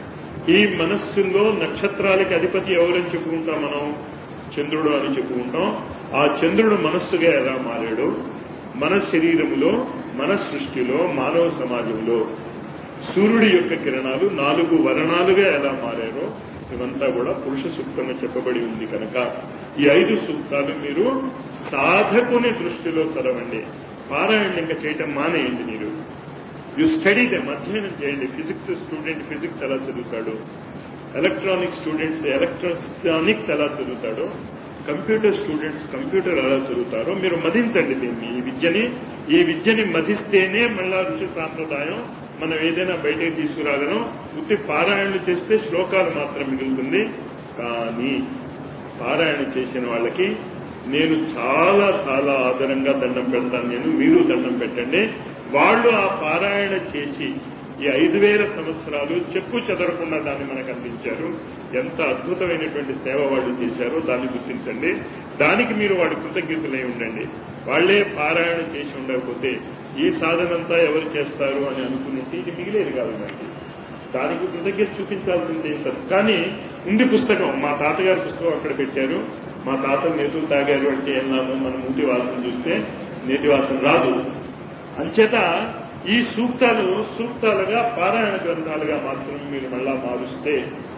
ఈ మనస్సులో నక్షత్రాలకి అధిపతి ఎవరని చెప్పుకుంటాం మనం? చంద్రుడు అని చెప్పుకుంటాం. ఆ చంద్రుడు మనస్సుగా ఎలా మారాడో మన శరీరములో, మన సృష్టిలో, మానవ సమాజంలో సూర్యుడి యొక్క కిరణాలు నాలుగు వర్ణాలుగా ఎలా మారారో ఇవంతా కూడా పురుష సూక్తంలో చెప్పబడి ఉంది కనుక ఈ ఐదు సూక్తాలు మీరు సాధకుని దృష్టిలో చదవండి. పారాయణ ఇంకా చేయటం మానేయండి. మీరు యూ స్టడీ దెమ్, అధ్యయనం చేయండి. ఫిజిక్స్ స్టూడెంట్ ఫిజిక్స్ ఎలా చదువుతాడు, ఎలక్ట్రానిక్ స్టూడెంట్స్ ఎలక్ట్రానిక్స్ ఎలా చదువుతాడో, కంప్యూటర్ స్టూడెంట్స్ కంప్యూటర్ ఎలా చదువుతారో మీరు మదించండి దీన్ని. ఈ విద్యని ఈ విద్యని మదిస్తేనే మళ్ళా ఋషి సాంప్రదాయం మనం ఏదైనా బయటకు తీసుకురాగలం. ఉత్తి పారాయణలు చేస్తే శ్లోకాలు మాత్రం మిగులుతుంది. కానీ పారాయణ చేసిన వాళ్ళకి నేను చాలా చాలా ఆదరంగా దండం పెడతాను. నేను మీరు దండం పెట్టండి. వాళ్ళు ఆ పారాయణ చేసి ఈ ఐదు వేల సంవత్సరాలు చెప్పు చెదరకుండా దాన్ని మనకు అందించారు. ఎంత అద్భుతమైనటువంటి సేవ వాళ్ళు చేశారో దాన్ని గుర్తించండి. దానికి మీరు వాడి కృతజ్ఞతలై ఉండండి. వాళ్లే పారాయణ చేసి ఉండకపోతే ఈ సాధనంతా ఎవరు చేస్తారు అని అనుకున్నట్టు ఇది మిగిలేదు కాదు. మనకి దానికి కృతజ్ఞత చూపించాల్సిందే. కానీ ఉంది పుస్తకం, మా తాతగారి పుస్తకం అక్కడ పెట్టారు. మా తాత నేతులు తాగారు అంటే ఏమన్నాము, మన మూతి వాసన చూస్తే నేటి వాసన రాదు. అంచేత ఈ సూక్తాలు సూక్తాలుగా పారాయణ గ్రంథాలుగా మాత్రం మీరు మళ్ళా మారుస్తే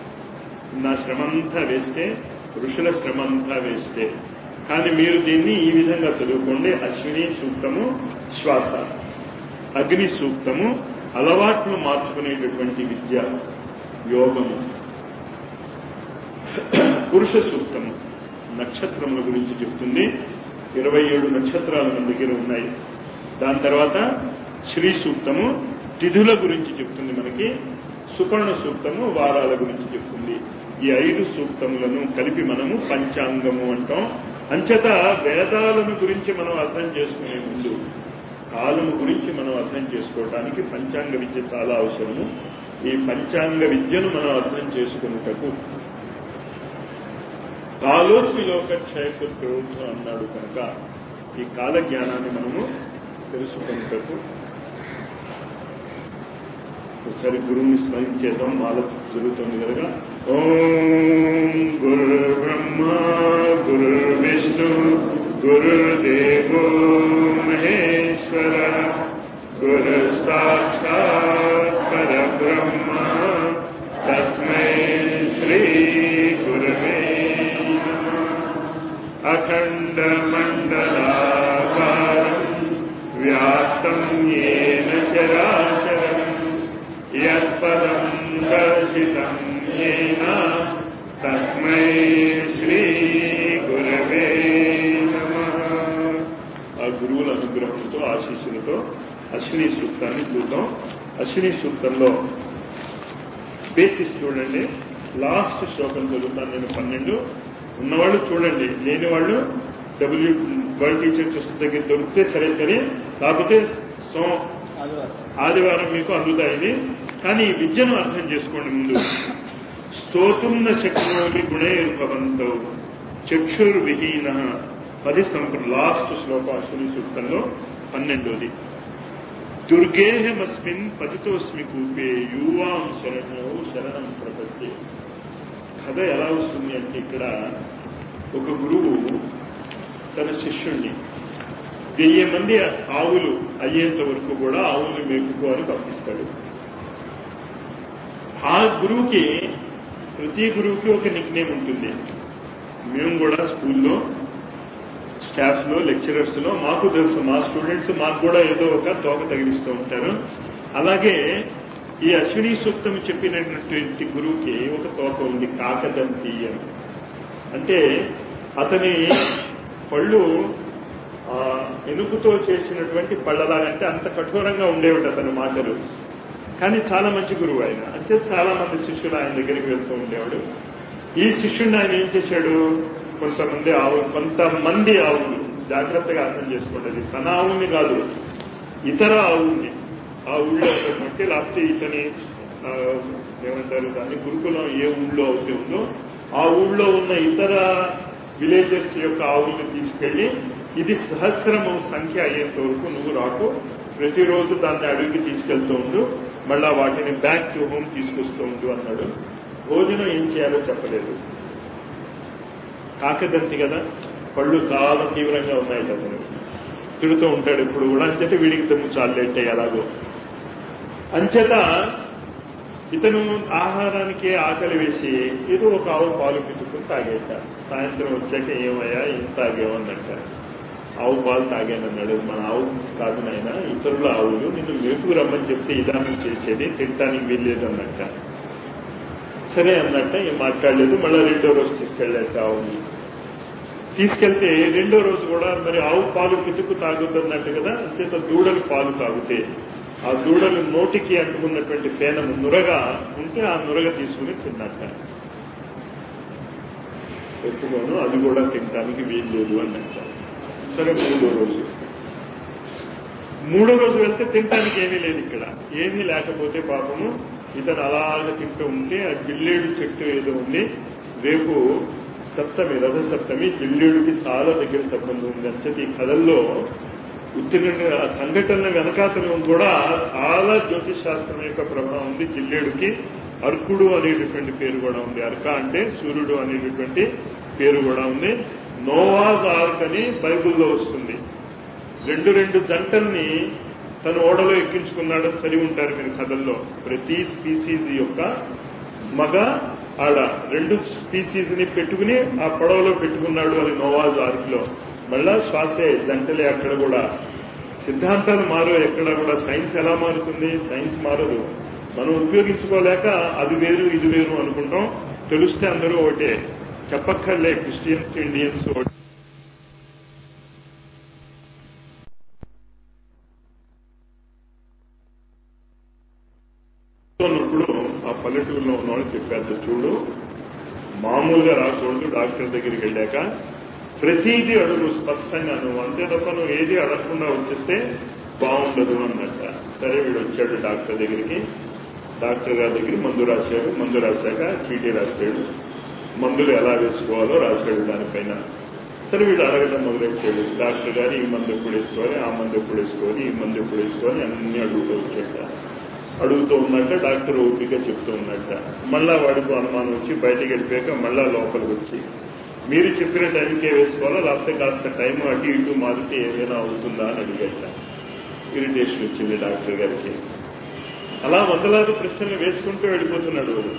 నా శ్రమంతా వేస్తే, ఋషుల శ్రమంతా వేస్తే. కానీ మీరు దీన్ని ఈ విధంగా చదువుకోండి. అశ్విని సూక్తము శ్వాస, అగ్ని సూక్తము అలవాట్లు మార్చుకునేటటువంటి విద్య యోగము, పురుష సూక్తము నక్షత్రముల గురించి చెప్తుంది. ఇరవై ఏడు నక్షత్రాలు మన దగ్గర ఉన్నాయి. దాని తర్వాత శ్రీ సూక్తము తిథుల గురించి చెప్తుంది మనకి. సుపర్ణ సూక్తము వారాల గురించి చెప్తుంది. ఈ ఐదు సూక్తములను కలిపి మనము పంచాంగము అంటాం. అంచేత వేదాలను గురించి మనం అర్థం చేసుకునే ముందు కాలము గురించి మనం అర్థం చేసుకోవడానికి పంచాంగ విద్య చాలా అవసరము. ఈ పంచాంగ విద్యను మనం అర్థం చేసుకున్నటకు కాలోస్మి లోక క్షయకృతు అన్నాడు కనుక ఈ కాల జ్ఞానాన్ని మనము తెలుసుకున్నటకు ఒకసారి గురువుని స్మరించేద్దాం. మాల జరుగుతుంది కనుక ఓం గురు బ్రహ్మ గురు విష్ణు గురుదేవో మహేశ్వర గురు సాక్షాత్ పరబ్రహ్మ తస్మై శ్రీ గురవే నమః. అఖండ మండలాకారం వ్యాప్తం యేన చరాచరం యత్పదం దర్శితం యేన తస్మై శ్రీ గురవే నమః. ఆ గురువుల అనుగ్రహంతో ఆశీస్సులతో అశ్విని సూక్తాన్ని చూద్దాం. అశ్విని సూక్తంలో బేసిస్ చూడండి. లాస్ట్ శ్లోకం చదువుతాను నేను. పన్నెండు ఉన్నవాళ్ళు చూడండి, లేని వాళ్ళు డబ్ల్యూ వరల్డ్ టీచర్స్ దగ్గర దొరికితే సరే సరే, కాకపోతే సో ఆదివారం మీకు అందుతాయి. కానీ ఈ విద్యను అర్థం చేసుకోండి ముందు. స్తోతున్న శక్నోమి గుణైర్భవంతో చక్షుర్విహీన పది సంప్ర లాస్ట్ శ్లోకం అశ్విని సూక్తంలో పన్నెండోది. దుర్గేహమస్మిన్ పతితోస్మి కూపే యువాం శరణో శరణం ప్రపద్యే. కథ ఎలా వస్తుంది అంటే ఇక్కడ ఒక గురువు తన శిష్యుణ్ణి వెయ్యి మంది ఆవులు అయ్యేంత వరకు కూడా ఆవుల్ని మేపుకో అని పంపిస్తాడు. ఆ గురువుకి ప్రతి గురువుకి ఒక నిక్ నేమ్ ఉంటుంది. మేము కూడా స్కూల్లో స్టాఫ్ లో లెక్చరర్స్ లో మాకు తెలుసు, మా స్టూడెంట్స్ మాకు కూడా ఏదో ఒక తోక తగిలిస్తూ ఉంటారు. అలాగే ఈ అశ్విని సూక్తం చెప్పినటువంటి గురువుకి ఒక తోక ఉంది, కాకదంతి అని. అంటే అతని పళ్ళు ఎనుగుతో చేసినటువంటి పళ్ళలాగంటే అంత కఠోరంగా ఉండేవి అతని మాటలు. కానీ చాలా మంచి గురువు ఆయన. అంటే చాలా మంది శిష్యులు ఆయన దగ్గరికి వెళ్తూ ఉండేవాడు. ఈ శిష్యుడిని ఆయన ఏం చేశాడు, కొంతమంది ఆవులు కొంతమంది ఆవులు జాగ్రత్తగా అర్థం చేసుకోండి, తన ఆవుని కాదు ఇతర ఆవుల్ని ఆ ఊళ్ళో ఉన్నటువంటి లేకపోతే ఇతని ఏమంటారు దాన్ని గురుకులం ఏ ఊళ్ళో అవుతే ఉందో ఆ ఊళ్ళో ఉన్న ఇతర విలేజెస్ యొక్క ఆవుల్ని తీసుకెళ్లి ఇది సహస్రము సంఖ్య అయ్యేంత వరకు నువ్వు రాకు, ప్రతిరోజు దాన్ని అడవికి తీసుకెళ్తూ ఉండు, మళ్ళా వాటిని బ్యాక్ టు హోమ్ తీసుకొస్తూ ఉండు అన్నాడు. భోజనం ఏం చేయాలో చెప్పలేదు. కాకదంతి కదా, పళ్ళు చాలా తీవ్రంగా ఉన్నాయి కదా, తిడుతూ ఉంటాడు ఇప్పుడు కూడా. అంచేత వీడికి తమ్ము చాలేంటే ఎలాగో అంచేత ఇతను ఆహారానికి ఆకలి వేసి ఏదో ఒక ఆవు పాలు పితుకుని తాగేట. సాయంత్రం వచ్చాక ఏమయ్యా ఏం తాగేవన్నట్ట. ఆవు పాలు తాగానన్నాడు. మన ఆవు కాదు నాయన, ఇతరుల ఆవులు, నిన్ను మేపుకు రమ్మని చెప్తే ఇదానం చేసేది, తింటానికి వీల్లేదు అన్నట్ట. సరే అన్నట్ట ఏం మాట్లాడలేదు. మళ్ళా రెండో రోజు తీసుకెళ్ళాక ఆవుని తీసుకెళ్తే రెండో రోజు కూడా మరి ఆవు పాలు పితుకు తాగుతున్నట్టు కదా, అంచేత దూడలు పాలు తాగితే ఆ దూడలు నోటికి అంటుకున్నటువంటి పేనము నురగ ఉంటే ఆ నురగ తీసుకుని తిన్నట్ట. ఎప్పుడోనూ అది కూడా తినడానికి వీల్లేదు అన్నట్ట. సరే మూడో రోజు మూడో రోజు వెళ్తే తినడానికి ఏమీ లేదు. ఇక్కడ ఏమీ లేకపోతే పాపము ఇతను అలాగే తింటూ ఉంటే ఆ జిల్లేడు చెట్టు ఏదో ఉంది. రేపు సప్తమి, రథ సప్తమి, జిల్లేడుకి చాలా దగ్గర సంబంధం ఉంది. అంటే ఈ కథల్లో ఉత్తీర్ణ ఆ సంఘటనల వెనకాతలు కూడా చాలా జ్యోతిష్ శాస్త్రం యొక్క ప్రభావం ఉంది. జిల్లేడుకి అర్కుడు అనేటటువంటి పేరు కూడా ఉంది. అర్క అంటే సూర్యుడు అనేటటువంటి పేరు కూడా ఉంది. నోవాజ్ ఆర్క్ అని బైబుల్లో వస్తుంది. రెండు రెండు జంటల్ని తన ఓడలో ఎక్కించుకున్నాడని చదివి ఉంటారు మీరు కథల్లో. ప్రతి స్పీసీస్ యొక్క మగ ఆడ రెండు స్పీసీస్ ని పెట్టుకుని ఆ పడవలో పెట్టుకున్నాడు అని నోవాజ్ ఆర్క్ లో. మళ్ళా శ్వాసే జంటలే. అక్కడ కూడా సిద్ధాంతాలు మారు. ఎక్కడ కూడా సైన్స్ ఎలా మారుతుంది? సైన్స్ మారదు. మనం ఉపయోగించుకోలేక అది వేరు ఇది వేరు అనుకుంటాం. తెలిస్తే అందరూ ఒకటే, చెప్పక్కర్లే. క్రిస్టియన్స్ ఇండియన్స్ ఒకటి. ఉన్నప్పుడు ఆ పల్లెటూరులో ఉన్నవాళ్ళు చెప్పారు, చూడు మామూలుగా రాకూడదు, డాక్టర్ దగ్గరికి వెళ్ళాక ప్రతిదీ అడుగు స్పష్టంగా, నువ్వు అంతే తప్ప నువ్వు ఏది అడగకుండా వచ్చేస్తే బాగుండదు అన్నట్ట. సరే వీడు వచ్చాడు డాక్టర్ దగ్గరికి. డాక్టర్ గారి దగ్గర మందు రాశాడు. మందు రాశాక చీటీ రాశాడు. మందులు ఎలా వేసుకోవాలో రాశాడు దానిపైన. సరే వీడు అడగడం మొదలెట్టాడు. డాక్టర్ గారు ఈ మందు ఎప్పుడు వేసుకోవాలి, ఆ మందు ఎప్పుడు వేసుకోవాలి, ఈ మందు ఎప్పుడు వేసుకోవాలి అన్ని అడుగుతూ వచ్చాట. అడుగుతూ ఉన్నట్ట డాక్టర్ ఓపిక చెప్తూ ఉన్నట్ట. మళ్ళా వాడికి అనుమానం వచ్చి బయటికి వెళ్ళిపోయాక మళ్ళా లోపలికి వచ్చి మీరు చెప్పిన టైంకే వేసుకోవాలా, లేకపోతే కాస్త టైం అటు ఇటు మారితే ఏదైనా అవుతుందా అని అడిగట. ఇరిటేషన్ వచ్చింది డాక్టర్ గారికి. అలా వందలాది ప్రశ్నలు వేసుకుంటూ వెళ్ళిపోతున్నాడు వాడు.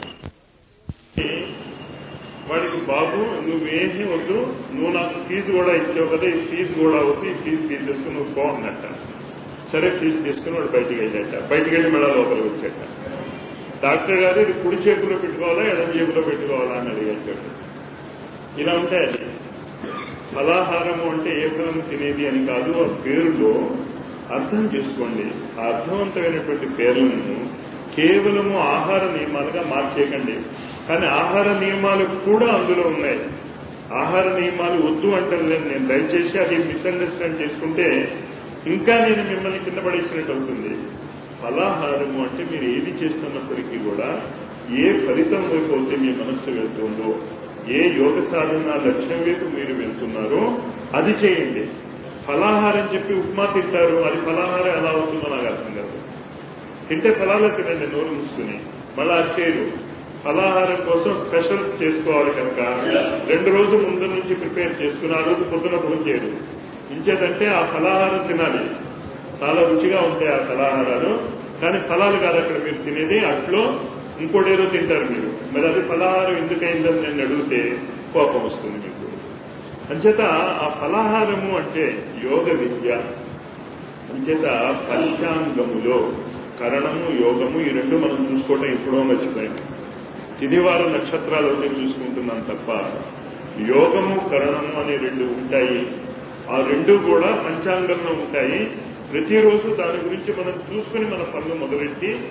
వాడికి బాబు నువ్వేమీ వద్దు, నువ్వు నాకు ఫీజు కూడా ఇచ్చావు కదా, ఈ ఫీజు కూడా అవుతుంది, ఈ ఫీజు తీసేసుకుని నువ్వు బాగున్నట్ట. సరే ఫీజు తీసుకుని వాడు బయటికి వెళ్ళాట. బయటికి వెళ్ళి మళ్ళా లోపలికి వచ్చాట. డాక్టర్ గారు ఇది కుడి చేతిలో పెట్టుకోవాలా ఎడం చేతిలో పెట్టుకోవాలా అని అడిగాడు. ఇలా ఉంటాయి. అది ఫలాహారము అంటే ఏ ఫలము తినేది అని కాదు. ఆ పేరులో అర్థం చేసుకోండి. ఆ అర్థవంతమైనటువంటి పేర్లను కేవలము ఆహార నియమాలుగా మార్చేయకండి. కానీ ఆహార నియమాలు కూడా అందులో ఉన్నాయి. ఆహార నియమాలు వద్దు అంటాను నేను. దయచేసి అది మిస్అండర్స్టాండ్ చేసుకుంటే ఇంకా నేను మిమ్మల్ని కింద పడేసినట్టు అవుతుంది. ఫలాహారము అంటే మీరు ఏది చేస్తున్నప్పటికీ కూడా ఏ ఫలితం వైపు అయితే మీ మనస్సు వెళ్తుందో, ఏ యోగ సాధన లక్ష్యం వైపు మీరు వెళ్తున్నారో అది చేయండి. ఫలాహారం చెప్పి ఉప్మా తింటారు, అది ఫలాహారం ఎలా అవుతుందో నాకు అర్థం కాదు. తింటే ఫలాలు తినండి నోరు మూసుకుని, మళ్ళా అది చేయరు. ఫలాహారం కోసం స్పెషల్ చేసుకోవాలి కనుక రెండు రోజుల ముందు నుంచి ప్రిపేర్ చేసుకుని ఆ రోజు పొద్దున భోజనం చేయరు. ఇంచేదంటే ఆ ఫలాహారం తినాలి. చాలా రుచిగా ఉంటాయి ఆ ఫలాహారాలు. కానీ ఫలాలు కాదు అక్కడ మీరు తినేది. అట్లో ఇంకోటేదో తింటారు మీరు. మరి అది ఫలాహారం ఎందుకైందని నేను అడిగితే కోపం వస్తుంది మీకు. అంచేత ఆ ఫలాహారము అంటే యోగ విద్య. అంచేత పంచాంగములో కరణము యోగము ఈ రెండు మనం చూసుకోవటం ఎప్పుడో మర్చిపోయాం. తిదివార నక్షత్రాలు ఒకటి చూసుకుంటున్నాం తప్ప యోగము కరణము అనే రెండు ఉంటాయి. ఆ రెండు కూడా పంచాంగంలో ఉంటాయి. ప్రతిరోజు దాని గురించి మనం చూసుకుని మన పనులు మొదలెట్టి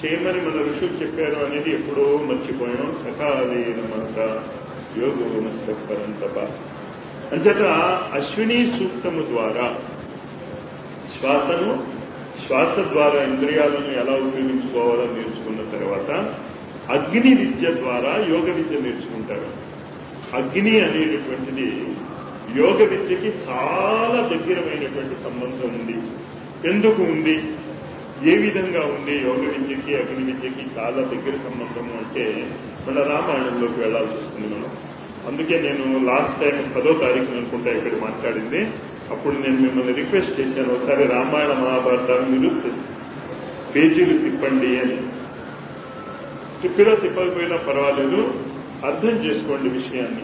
చేయమని మన ఋషులు చెప్పారు అనేది ఎప్పుడో మర్చిపోయాం. సకాలేన మనక యోగోమస్తపరంతప అంచేత అశ్విని సూక్తము ద్వారా శ్వాసను శ్వాస ద్వారా ఇంద్రియాలను ఎలా ఉపయోగించుకోవాలో నేర్చుకున్న తర్వాత అగ్ని విద్య ద్వారా యోగ విద్య నేర్చుకుంటారు. అగ్ని అనేటటువంటిది యోగ విద్యకి చాలా దగ్గరమైనటువంటి సంబంధం ఉంది. ఎందుకు ఉంది, ఏ విధంగా ఉంది యోగ విద్యకి అగ్ని విద్యకి చాలా దగ్గర సంబంధము అంటే మన రామాయణంలోకి వెళ్లాల్సి వస్తుంది మనం. అందుకే నేను లాస్ట్ టైం పదో తారీఖున అనుకుంటా ఇక్కడ మాట్లాడింది. అప్పుడు నేను మిమ్మల్ని రిక్వెస్ట్ చేశాను, ఒకసారి రామాయణ మహాభారతాలు మీరు పేజీలు తిప్పండి అని. తిప్పిలో తిప్పకపోయినా పర్వాలేదు, అర్థం చేసుకోండి విషయాన్ని.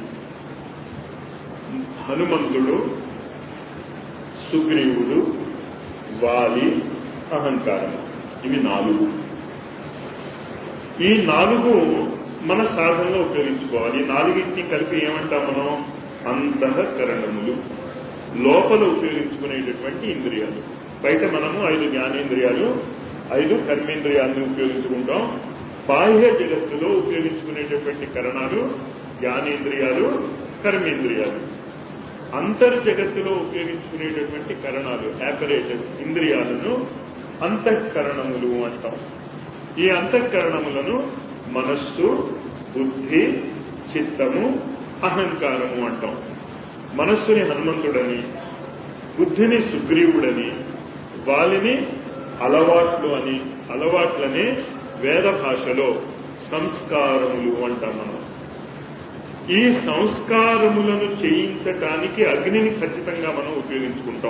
హనుమంతుడు, సుగ్రీవుడు, వాలి, అహంకారం, ఇవి నాలుగు. ఈ నాలుగు మన సాధనలో ఉపయోగించుకోవాలి. నాలుగింటిని కలిపి ఏమంటాం మనం? అంతఃకరణములు, లోపల ఉపయోగించుకునేటటువంటి ఇంద్రియాలు. బయట మనము ఐదు జ్ఞానేంద్రియాలు, ఐదు కర్మేంద్రియాలను ఉపయోగించుకుంటాం. బాహ్య జగత్తులో ఉపయోగించుకునేటటువంటి కరణాలు జ్ఞానేంద్రియాలు, కర్మేంద్రియాలు. అంతర్జగత్తులో ఉపయోగించుకునేటటువంటి కరణాలు, ఆపరేటర్స్, ఇంద్రియాలను అంతఃకరణములు అంటాం. ఈ అంతఃకరణములను మనస్సు, బుద్ధి, చిత్తము, అహంకారము అంటాం. మనస్సుని హనుమంతుడని, బుద్ధిని సుగ్రీవుడని, వాలిని అలవాట్లు అని, అలవాట్లని వేద భాషలో సంస్కారములు అంటాం మనం. ఈ సంస్కారములను చేయించటానికి అగ్నిని ఖచ్చితంగా మనం ఉపయోగించుకుంటాం.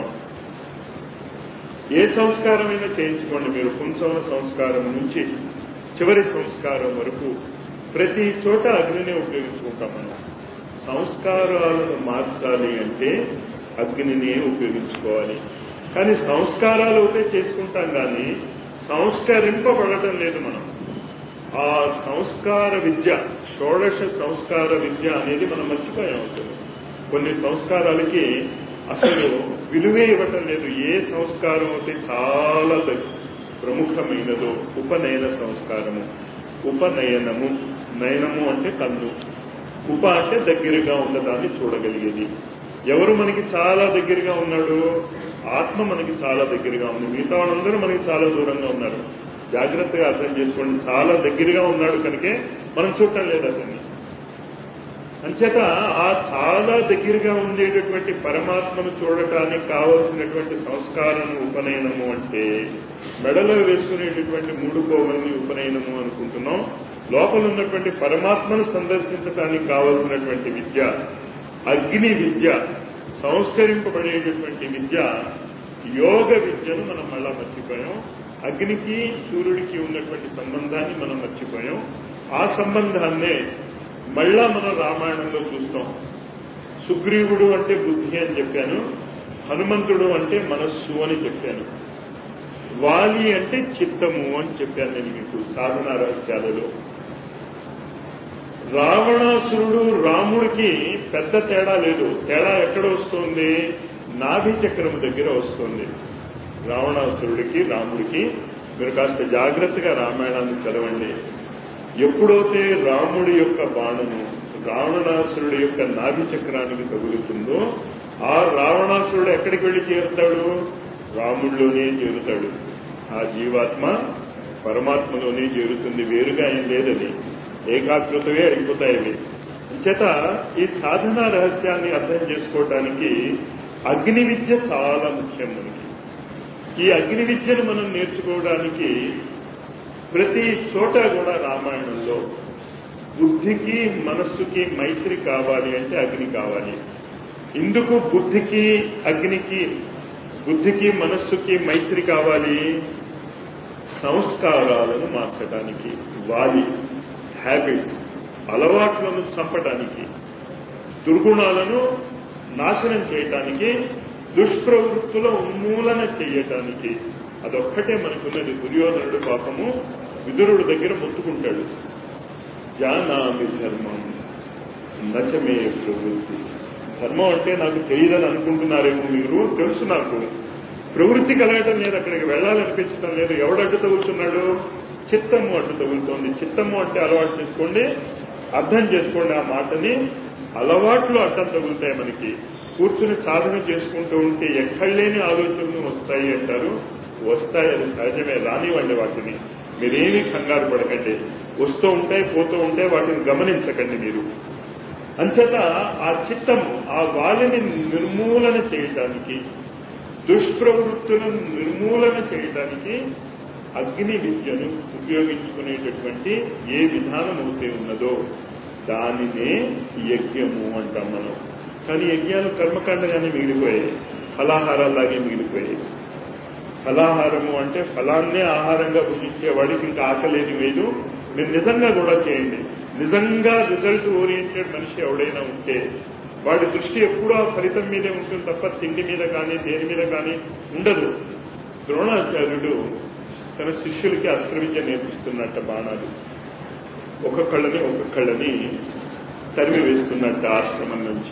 ఏ సంస్కారమైనా చేయించుకోండి మీరు, పుంసవన సంస్కారం నుంచి చివరి సంస్కారం వరకు ప్రతి చోట అగ్నినే ఉపయోగించుకుంటాం మనం. సంస్కారాలను మార్చాలి అంటే అగ్నినే ఉపయోగించుకోవాలి. కానీ సంస్కారాలు ఒకటే చేసుకుంటాం కానీ సంస్కరింపబడటం లేదు మనం. ఆ సంస్కార విద్య, షోడశ సంస్కార విద్య అనేది మనం మర్చిపోయాం. అసలు కొన్ని సంస్కారాలకి అసలు విలువే ఇవ్వటం లేదు. ఏ సంస్కారం అయితే చాలా ప్రముఖమైనదో ఉపనయన సంస్కారము. ఉపనయనము, నయనము అంటే కన్ను, ఉప అంటే దగ్గరగా ఉన్నదాన్ని చూడగలిగేది. ఎవరు మనకి చాలా దగ్గరగా ఉన్నాడు? ఆత్మ మనకి చాలా దగ్గరగా ఉంది. మిగతా వాళ్ళందరూ మనకి చాలా దూరంగా ఉన్నారు. జాగ్రత్తగా అర్థం చేసుకోండి. చాలా దగ్గరగా ఉన్నాడు కనుకే మనం చూడటం లేదు అతన్ని. అంచేత ఆ చాలా దగ్గరగా ఉండేటటువంటి పరమాత్మను చూడటానికి కావలసినటువంటి సంస్కారం ఉపనయనము అంటే మెడలో వేసుకునేటటువంటి మూడు కోవల్ని ఉపనయనము అనుకుంటున్నాం. లోపల ఉన్నటువంటి పరమాత్మను సందర్శించడానికి కావలసినటువంటి విద్య అగ్ని విద్య, సంస్కరింపబడేటటువంటి విద్య యోగ విద్యను మనం మళ్ళా మర్చిపోయాం. అగ్నికి సూర్యుడికి ఉన్నటువంటి సంబంధాన్ని మనం మర్చిపోయాం. ఆ సంబంధాన్నే మళ్ళా మనం రామాయణంలో చూస్తాం. సుగ్రీవుడు అంటే బుద్ధి అని చెప్పాను, హనుమంతుడు అంటే మనస్సు అని చెప్పాను, వాలి అంటే చిత్తము అని చెప్పాను నేను మీకు సాధనా రహస్యాలలో. రావణాసురుడు రాముడికి పెద్ద తేడా లేదు. తేడా ఎక్కడ వస్తుంది? నాభి చక్రము దగ్గర వస్తుంది. రావణాసురుడికి రాముడికి మీరు కాస్త జాగ్రత్తగా రామాయణాన్ని చదవండి. ఎప్పుడైతే రాముడి యొక్క బాణము రావణాసురుడి యొక్క నాభి చక్రానికి తగులుతుందో ఆ రావణాసురుడు ఎక్కడికి వెళ్లి చేరుతాడు? రాముడిలోనే చేరుతాడు. ఆ జీవాత్మ పరమాత్మలోనే చేరుతుంది. వేరుగా ఏం లేదని, ఏకాగ్రతవే అయిపోతాయి. చేత ఈ సాధనా రహస్యాన్ని అర్థం చేసుకోవటానికి అగ్ని విద్య చాలా ముఖ్యం మనకి. ఈ అగ్ని విద్యను మనం నేర్చుకోవడానికి ప్రతి చోట కూడా రామాయణంలో బుద్ధికి మనస్సుకి మైత్రి కావాలి అంటే అగ్ని కావాలి. ఇందుకు బుద్ధికి అగ్నికి బుద్ధికి మనస్సుకి మైత్రి కావాలి? సంస్కారాలను మార్చడానికి, వాలి హ్యాబిట్స్, అలవాట్లను చంపడానికి, దుర్గుణాలను నాశనం చేయటానికి, దుష్ప్రవృత్తుల ఉన్మూలన చేయటానికి. అదొక్కటే మనకున్నది. దుర్యోధనుడు పాపము విదురుడు దగ్గర మొత్తుకుంటాడు, జానామి ధర్మం నచమే ప్రవృత్తి. ధర్మం అంటే నాకు తెలియదని అనుకుంటున్నారేమో మీరు, తెలుసు నాకు. ప్రవృత్తి కలగటం లేదు, అక్కడికి వెళ్లాలనిపించడం లేదు. ఎవడడ్డు తగులుతున్నాడు? చిత్తము అటు తగులుతోంది. చిత్తము అంటే అలవాటు చేసుకోండి, అర్థం చేసుకోండి. ఆ మాటని అలవాట్లు అడ్డం తగులుతాయి. మనకి కూర్చుని సాధన చేసుకుంటూ ఉంటే ఎక్కడ లేని ఆలోచనలు వస్తాయి అంటారు. వస్తాయి, అది సహజమే. రానివ్వండి వాటిని, మీరేమీ కంగారు పడకండి. వస్తూ ఉంటాయి, పోతూ ఉంటాయి, వాటిని గమనించకండి మీరు. అంచేత ఆ చిత్తము, ఆ వాలిని నిర్మూలన చేయటానికి, దుష్ప్రవృత్తులను నిర్మూలన చేయటానికి అగ్ని విద్యను ఉపయోగించుకునేటటువంటి ఏ విధానం అయితే ఉన్నదో దానినే యజ్ఞము అంటాం మనం. కానీ యజ్ఞాలు కర్మకాండగానే మిగిలిపోయాయి, ఫలాహారాల్లాగే మిగిలిపోయాయి. ఫలాహారము అంటే ఫలాన్నే ఆహారంగా భుజించే వాడికి ఇంకా ఆకలేని వేదు. మీరు నిజంగా కూడా చేయండి. నిజంగా రిజల్ట్ ఓరియంటెడ్ మనిషి ఎవడైనా ఉంటే వాడి దృష్టి ఎప్పుడూ ఆ ఫలితం మీదే ఉంటుంది తప్ప తిండి మీద కానీ దేని మీద కానీ ఉండదు. ద్రోణాచార్యుడు తన శిష్యులకి అస్త్రవిద్య నేర్పిస్తున్నట్ట. బాణాలు ఒక్కొక్కళ్ళని ఒక్కొక్కళ్ళని తరిమి వేస్తున్నట్ట ఆశ్రమం నుంచి.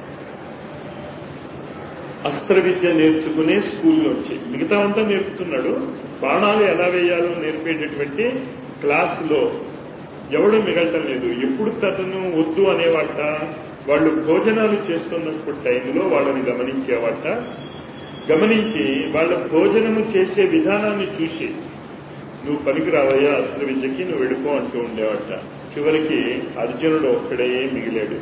అస్త్ర విద్య నేర్చుకునే స్కూల్లోంచి మిగతా అంతా నేర్పుతున్నాడు. బాణాలు ఎలా వేయాలో నేర్పేటటువంటి క్లాసులో ఎవడూ మిగలటం లేదు. ఎప్పుడు తను వద్దు అనేవాట, వాళ్ళు భోజనాలు చేస్తున్నప్పుడు టైంలో వాళ్ళని గమనించేవాట. గమనించి వాళ్ళ భోజనము చేసే విధానాన్ని చూసి నువ్వు పనికి రావయ్యా అస్త్ర విద్యకి, నువ్వు వెళ్ళిపో అంటూ ఉండేవాట. చివరికి అర్జునుడు ఒక్కడే మిగిలాడు.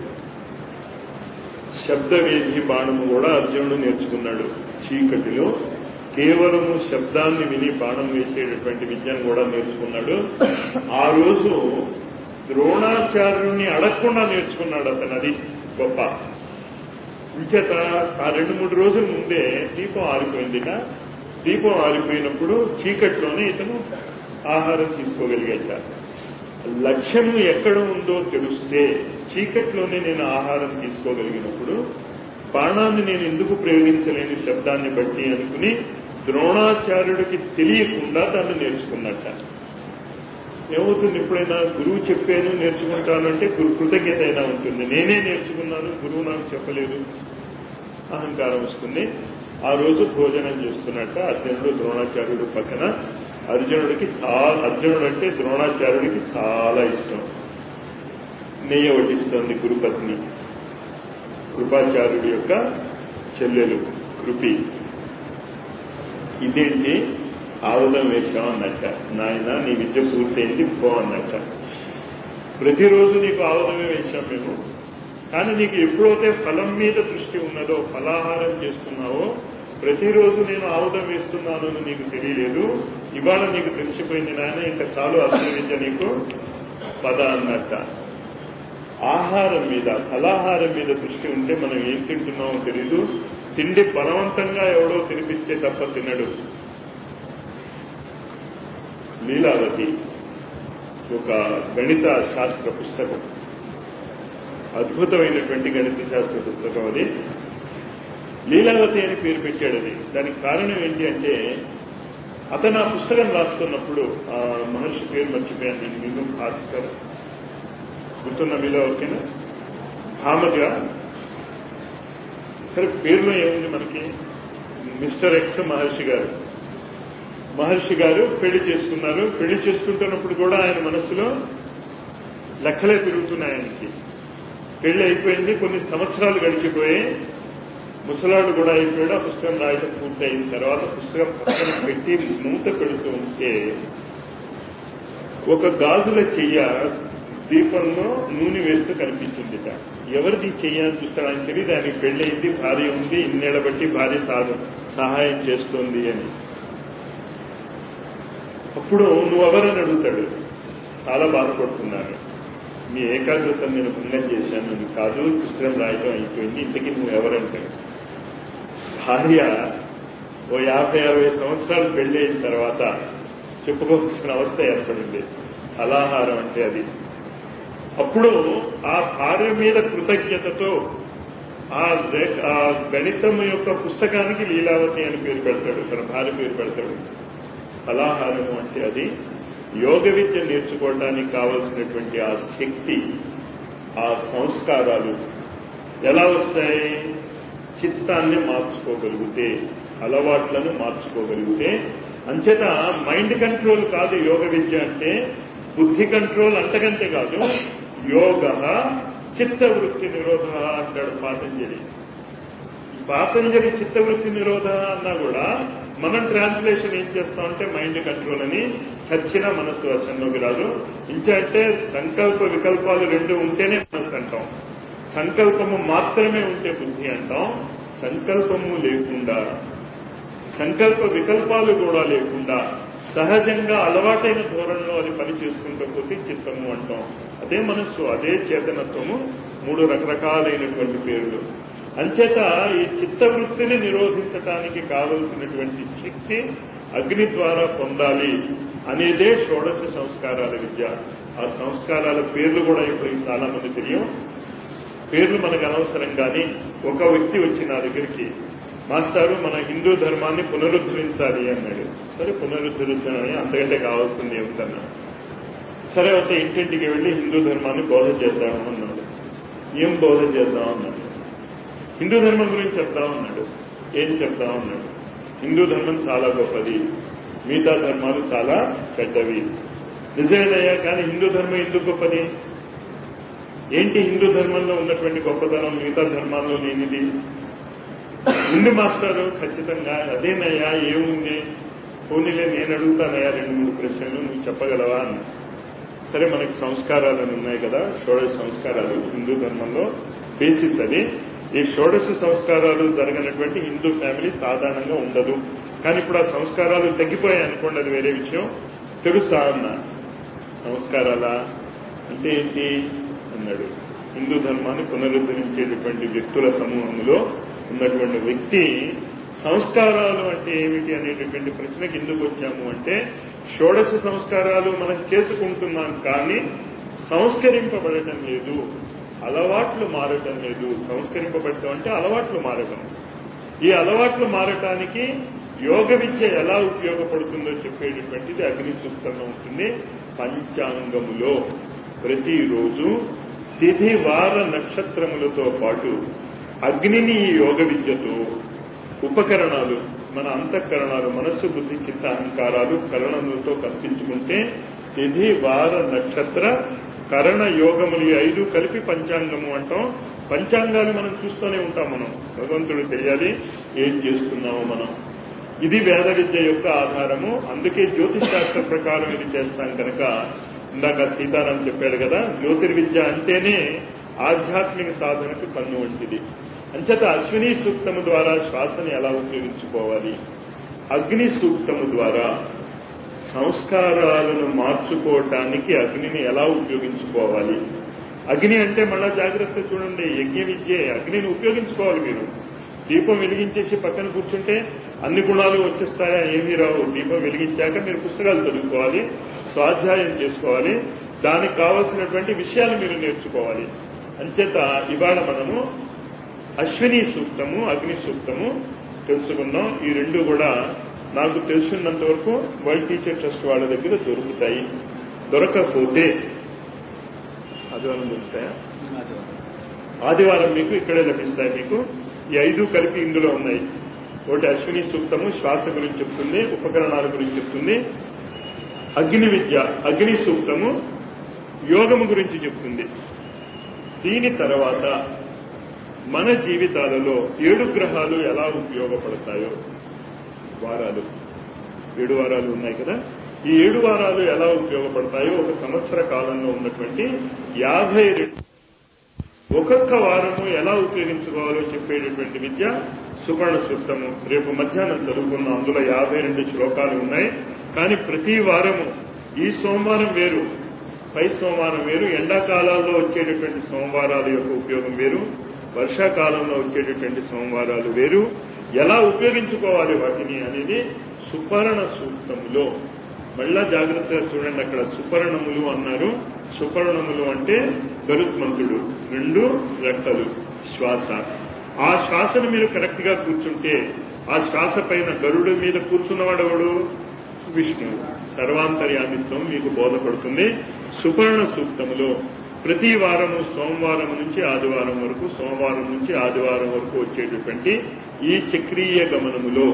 శబ్దవేది బాణము కూడా అర్జునుడు నేర్చుకున్నాడు. చీకటిలో కేవలము శబ్దాన్ని విని బాణం వేసేటటువంటి విద్యను కూడా నేర్చుకున్నాడు. ఆ రోజు ద్రోణాచార్యుని అడగకుండా నేర్చుకున్నాడు అతను. అది గొప్ప. ఇంచేత ఆ రెండు మూడు రోజుల ముందే దీపం ఆరిపోయిందిట. దీపం ఆరిపోయినప్పుడు చీకట్లోనే ఇతను ఆహారం తీసుకోగలిగాట. లక్ష్యము ఎక్కడ ఉందో తెలిస్తే చీకట్లోనే నేను ఆహారం తీసుకోగలిగినప్పుడు బాణాన్ని నేను ఎందుకు ప్రయోగించలేని శబ్దాన్ని బట్టి అనుకుని ద్రోణాచార్యుడికి తెలియకుండా దాన్ని నేర్చుకున్నట్ట. ఏమవుతుంది, ఎప్పుడైనా గురువు చెప్పాను నేర్చుకుంటానంటే గురు కృతజ్ఞత అయినా ఉంటుంది. నేనే నేర్చుకున్నాను, గురువు నాకు చెప్పలేదు, అహంకారం వస్తుంది. ఆ రోజు భోజనం చేస్తున్నట్ట అర్జునుడు ద్రోణాచార్యుడు పక్కన. అర్జునుడికి చాలా అర్జునుడు అంటే ద్రోణాచార్యుడికి చాలా ఇష్టం. నెయ్యి వడ్డిస్తోంది గురుపత్ని, కృపాచార్యుడి యొక్క చెల్లెలు కృపి. ఇదేంటి ఆవుదం వేశాం అన్నట్ట. నాయన నీ విద్య పూర్తయింది పో అన్నట్ట. ప్రతిరోజు నీకు ఆవుదమే వేశాం మేము, కానీ నీకు ఎప్పుడైతే ఫలం మీద దృష్టి ఉన్నదో, ఫలాహారం చేస్తున్నావో, ప్రతిరోజు నేను ఆవుదం వేస్తున్నాను అని నీకు తెలియలేదు. ఇవాళ నీకు తెలిసిపోయింది నాయన, ఇంకా చాలు అస్త్ర విద్య నీకు పద అన్నట్ట. ఆహారం మీద, ఫలాహారం మీద దృష్టి ఉంటే మనం ఏం తింటున్నామో తెలీదు. తిండి బలవంతంగా ఎవడో తినిపిస్తే తప్ప తినడు. లీలావతి ఒక గణిత శాస్త్ర పుస్తకం, అద్భుతమైనటువంటి గణిత శాస్త్ర పుస్తకం అది. లీలావతి అని పేరు పెట్టాడు అది. దానికి కారణం ఏంటి అంటే, అతను ఆ పుస్తకం రాస్తున్నప్పుడు, ఆ మహర్షి పేరు మర్చిపోయాను నేను, మీకు భాస్కర్ గుర్తున్న మీలో ఓకేనా, భామగా, సరే పేరులో ఏముంది మనకి, మిస్టర్ ఎక్స్ మహర్షి గారు. మహర్షి గారు పెళ్లి చేసుకున్నారు. పెళ్లి చేసుకుంటున్నప్పుడు కూడా ఆయన మనస్సులో లెక్కలే పెరుగుతున్నాయి ఆయనకి. పెళ్లి అయిపోయింది, కొన్ని సంవత్సరాలు గడిచిపోయి ముసలాడు కూడా అయిపోయాడు. ఆ పుస్తకం రాయటం పూర్తి అయిన తర్వాత పుస్తకం పక్కన పెట్టి మూత పెడుతూ ఉంటే ఒక గాజుల చెయ్య దీపంలో నూనె వేస్తూ కనిపించిందిట. ఎవరిది చెయ్యని చూస్తాడు. ఆయన తెలియదు ఆయనకి పెళ్లయింది, భార్య ఉంది, ఇన్నేళ్ల బట్టి భార్య సహాయం చేస్తోంది అని. అప్పుడు నువ్వెవరని అడుగుతాడు. చాలా బాధపడుతున్నాను, మీ ఏకాగ్రతను నేను భంగం చేశాను. అది కాదు, పుస్తకం రాయటం అయిపోయింది, ఇంతకీ నువ్వు ఎవరంటాడు. భార్య ఓ యాభై అరవై సంవత్సరాలు పెళ్లి అయిన తర్వాత చెప్పుకోవాల్సిన అవస్థ ఏర్పడింది. ఫలాహారం అంటే అది. అప్పుడు ఆ భార్య మీద కృతజ్ఞతతో ఆ గణితం యొక్క పుస్తకానికి లీలావతి అని పేరు పెడతాడు, తన భార్య పేరు పెడతాడు. ఫలాహారము అంటే అది. యోగ విద్య నేర్చుకోవడానికి కావలసినటువంటి ఆ శక్తి, ఆ సంస్కారాలు ఎలా వస్తాయి? చిత్తాన్ని మార్చుకోగలిగితే, అలవాట్లను మార్చుకోగలిగితే అంచేత మైండ్ కంట్రోల్ కాదు యోగ విద్య అంటే, బుద్ధి కంట్రోల్ అంతకంటే కాదు. యోగ చిత్తవృత్తి నిరోధ అంటాడు పాతంజలి. పాతంజలి చిత్తవృత్తి నిరోధ అన్నా కూడా మనం ట్రాన్స్లేషన్ ఏం చేస్తామంటే మైండ్ కంట్రోల్ అని. చచ్చిన మనస్సు వశంలోకి రాదు. ఇంకంటే సంకల్ప వికల్పాలు రెండు ఉంటేనే మనస్సు అంటాం, సంకల్పము మాత్రమే ఉంటే బుద్ధి అంటాం. సంకల్పము లేకుండా, సంకల్ప వికల్పాలు కూడా లేకుండా సహజంగా అలవాటైన ధోరణిలో అది పని చేసుకుంటూ పోతే చిత్తము అంటాం. అదే మనస్సు, అదే చేతనత్వము, మూడు రకరకాలైనటువంటి పేర్లు. అంచేత ఈ చిత్తవృత్తిని నిరోధించడానికి కావలసినటువంటి శక్తి అగ్ని ద్వారా పొందాలి అనేదే షోడశ సంస్కారాల విద్య. ఆ సంస్కారాల పేర్లు కూడా ఇప్పుడు చాలా మంది తెలియం. పేర్లు మనకు అనవసరం. కానీ ఒక వ్యక్తి వచ్చి నా దగ్గరికి, మాస్టారు మన హిందూ ధర్మాన్ని పునరుద్ధరించాలి అన్నాడు. సరే పునరుద్ధరించాలని, అంతకంటే కావాల్సింది ఏమిటన్నా. సరే అయితే ఇంటింటికి వెళ్లి హిందూ ధర్మాన్ని బోధ చేద్దాము అన్నాడు. ఏం బోధ చేద్దాం అన్నాడు. హిందూ ధర్మం గురించి చెప్తామన్నాడు. ఏం చెప్తామన్నాడు. హిందూ ధర్మం చాలా గొప్పది, మిగతా ధర్మాలు చాలా పెద్దవి. నిజమేనయ్యా, కానీ హిందూ ధర్మం ఎందుకు గొప్పది? ఏంటి హిందూ ధర్మంలో ఉన్నటువంటి గొప్పతనం మిగతా ధర్మాల్లో లేనిది? ఉంది మాస్టారు. ఖచ్చితంగా అదేనయ్యా. ఏముంది? పోనీలే నేను అడుగుతానయ్యా రెండు మూడు ప్రశ్నలు, నువ్వు చెప్పగలవా అన్న. సరే మనకి సంస్కారాలు ఉన్నాయి కదా, షోడశ సంస్కారాలు హిందూ ధర్మంలో బేసిస్. అది ఈ షోడశ సంస్కారాలు జరగనటువంటి హిందూ ఫ్యామిలీ సాధారణంగా ఉండదు. కానీ ఇప్పుడు ఆ సంస్కారాలు తగ్గిపోయాయి అనుకోండి, అది వేరే విషయం. తెలుసా అన్న. సంస్కారాలా అంటే ఏంటి అన్నాడు. హిందూ ధర్మాన్ని పునరుద్ధరించేటటువంటి వ్యక్తుల సమూహంలో ఉన్నటువంటి వ్యక్తి సంస్కారాలు అంటే ఏమిటి అనేటటువంటి ప్రశ్నకి ఎందుకు వచ్చాము అంటే, షోడశ సంస్కారాలు మనం చేసుకుంటున్నాం కానీ సంస్కరింపబడటం లేదు, అలవాట్లు మారటం లేదు. సంస్కరింపబడటం అంటే అలవాట్లు మారటం. ఈ అలవాట్లు మారటానికి యోగ విద్య ఎలా ఉపయోగపడుతుందో చెప్పేటటువంటిది అగ్ని సూక్తంలో ఉంటుంది. పంచాంగములో ప్రతిరోజు తిథి వార నక్షత్రములతో పాటు అగ్నిని ఈ యోగ విద్యతో ఉపకరణాలు, మన అంతఃకరణాలు, మనస్సు బుద్ధి చిత్త అహంకారాలు కరణములతో కల్పించుకుంటే తిథి వార నక్షత్ర కరణ యోగములు ఈ ఐదు కలిపి పంచాంగము అంటాం. పంచాంగాలు మనం చూస్తూనే ఉంటాం. మనం భగవంతుడు తెలియాలి ఏం చేస్తున్నామో మనం. ఇది వేద విద్య యొక్క ఆధారము. అందుకే జ్యోతిష్ శాస్త్ర ప్రకారం ఇది చేస్తాం కనుక ఇందాక సీతారాం చెప్పాడు కదా, జ్యోతిర్విద్య అంటేనే ఆధ్యాత్మిక సాధనకు కన్ను వంటిది. అంచేత అశ్విని సూక్తము ద్వారా శ్వాసని ఎలా ఉపయోగించుకోవాలి, అగ్ని సూక్తము ద్వారా సంస్కారాలను మార్చుకోవటానికి అగ్నిని ఎలా ఉపయోగించుకోవాలి. అగ్ని అంటే మళ్ళా జాగ్రత్త చూడండి, యజ్ఞ విద్యే. అగ్నిని ఉపయోగించుకోవాలి. మీరు దీపం వెలిగించేసి పక్కన కూర్చుంటే అన్ని గుణాలు వచ్చేస్తాయా? ఏమీ రావు. దీపం వెలిగించాక మీరు పుస్తకాలు చదువుకోవాలి, స్వాధ్యాయం చేసుకోవాలి, దానికి కావలసినటువంటి విషయాలు మీరు నేర్చుకోవాలి. అంచేత ఇవాళ మనము అశ్విని సూక్తము, అగ్ని సూక్తము తెలుసుకున్నాం. ఈ రెండు కూడా నాకు తెలుసున్నంత వరకు వరల్డ్ టీచర్ ట్రస్ట్ వాళ్ళ దగ్గర దొరుకుతాయి. దొరకకపోతే ఆదివారం దొరుకుతాయా? ఆదివారం మీకు ఇక్కడే లభిస్తాయి. మీకు ఈ ఐదు కలిపి ఇందులో ఉన్నాయి. ఒకటి అశ్విని సూక్తము శ్వాస గురించి చెప్తుంది, ఉపకరణాల గురించి చెప్తుంది. అగ్ని విద్య, అగ్ని సూక్తము యోగము గురించి చెప్తుంది. దీని తర్వాత మన జీవితాలలో ఏడు గ్రహాలు ఎలా ఉపయోగపడతాయో, వారాలు ఏడు వారాలు ఉన్నాయి కదా, ఈ ఏడు వారాలు ఎలా ఉపయోగపడతాయో ఒక సంవత్సర కాలంలో ఉన్నటువంటి యాభై రెండు ఒక్కొక్క వారము ఎలా ఉపయోగించుకోవాలో చెప్పేటటువంటి విద్య సుపర్ణ సూక్తము. రేపు మధ్యాహ్నం చదువుకున్న అందులో యాభై రెండు శ్లోకాలు ఉన్నాయి. కానీ ప్రతి వారము ఈ సోమవారం వేరు, పై సోమవారం వేరు, ఎండాకాలాల్లో వచ్చేటటువంటి సోమవారాల యొక్క ఉపయోగం వేరు, వర్షాకాలంలో వచ్చేటటువంటి సోమవారాలు వేరు. ఎలా ఉపయోగించుకోవాలి వాటిని అనేది సుపర్ణ సూక్తములో. మళ్ళా జాగ్రత్తగా చూడండి, అక్కడ సుపర్ణములు అన్నారు. సుపర్ణములు అంటే గరుత్మంతుడు, రెండు రెక్కలు, శ్వాస. ఆ శ్వాసను మీరు కరెక్ట్ గా కూర్చుంటే ఆ శ్వాస పైన గరుడు మీద కూర్చున్నవాడెవడు? విష్ణువు. సర్వాంతర్యామిత్వం మీకు బోధపడుతుంది. సుపర్ణ సూక్తములో ప్రతి వారము సోమవారం నుంచి ఆదివారం వరకు, సోమవారం నుంచి ఆదివారం వరకు వచ్చేటటువంటి ఈ చక్రీయ గమనములో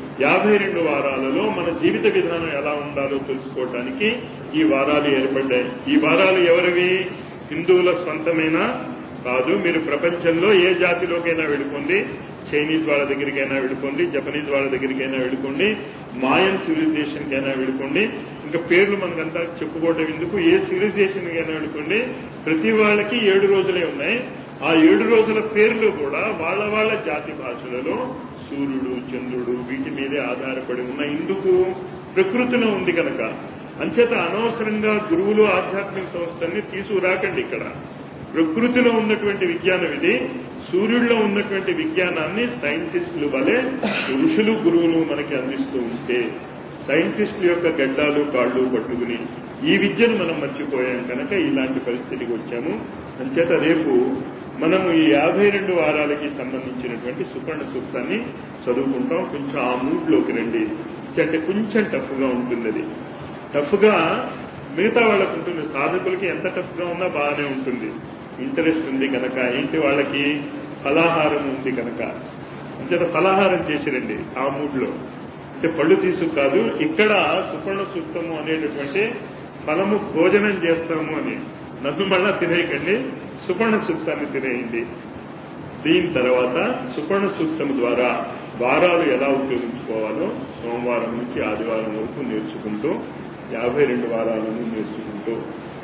యాభై రెండు వారాలలో మన జీవిత విధానం ఎలా ఉండాలో తెలుసుకోవడానికి ఈ వారాలు ఏర్పడ్డాయి. ఈ వారాలు ఎవరివి? హిందువుల సొంతమైనా కాదు. మీరు ప్రపంచంలో ఏ జాతిలోకైనా వెళ్ళుకోండి, చైనీస్ వాళ్ళ దగ్గరికైనా వెళ్ళుకోండి, జపనీస్ వాళ్ళ దగ్గరికైనా వెళ్ళుకోండి, మాయన్ సివిలైజేషన్కైనా వెళ్ళుకోండి, ఇంకా పేర్లు మనకంతా చెప్పుకోవటం ఎందుకు, ఏ సివిలైజేషన్కైనా వెళ్ళుకోండి, ప్రతి వాళ్ళకి ఏడు రోజులే ఉన్నాయి. ఆ ఏడు రోజుల పేర్లు కూడా వాళ్ళ వాళ్ళ జాతి భాషలలో సూర్యుడు, చంద్రుడు వీటి మీదే ఆధారపడి ఉన్న ఇందుకు ప్రకృతిలో ఉంది కనుక. అంచేత అనవసరంగా గురువులు ఆధ్యాత్మిక సంస్థల్ని తీసుకురాకండి. ఇక్కడ ప్రకృతిలో ఉన్నటువంటి విజ్ఞానం ఇది. సూర్యుడిలో ఉన్నటువంటి విజ్ఞానాన్ని సైంటిస్టులు వలె ఋషులు గురువులు మనకి అందిస్తూ ఉంటే సైంటిస్టుల యొక్క గడ్డాలు కాళ్ళు పట్టుకుని ఈ విద్యను మనం మర్చిపోయాం కనుక ఇలాంటి పరిస్థితికి వచ్చాము. అంచేత రేపు మనము ఈ యాభై రెండు వారాలకి సంబంధించినటువంటి సుపర్ణ సూక్తాన్ని చదువుకుంటాం. కొంచెం ఆ మూడ్లోకి రండి. అంటే కొంచెం టఫ్గా ఉంటుంది. అది టఫ్గా మిగతా వాళ్ళకు ఉంటుంది, సాధకులకి ఎంత టఫ్గా ఉన్నా బాగానే ఉంటుంది. ఇంట్రెస్ట్ ఉంది కనుక, ఏంటి వాళ్ళకి ఫలాహారం ఉంది కనుక, అంచేత ఫలాహారం చేసిరండి ఆ మూడ్లో. అంటే పళ్ళు తీసుకు కాదు, ఇక్కడ సుపర్ణ సూక్తము అనేటటువంటి ఫలము భోజనం చేస్తాము అని నన్ను మళ్ళా తినేయకండి, సుపర్ణ సూక్తాన్ని తినేయండి. దీని తర్వాత సుపర్ణ సూక్తం ద్వారా వారాలు ఎలా ఉపయోగించుకోవాలో సోమవారం నుంచి ఆదివారం వరకు నేర్చుకుంటూ యాభై రెండు వారాలను నేర్చుకుంటూ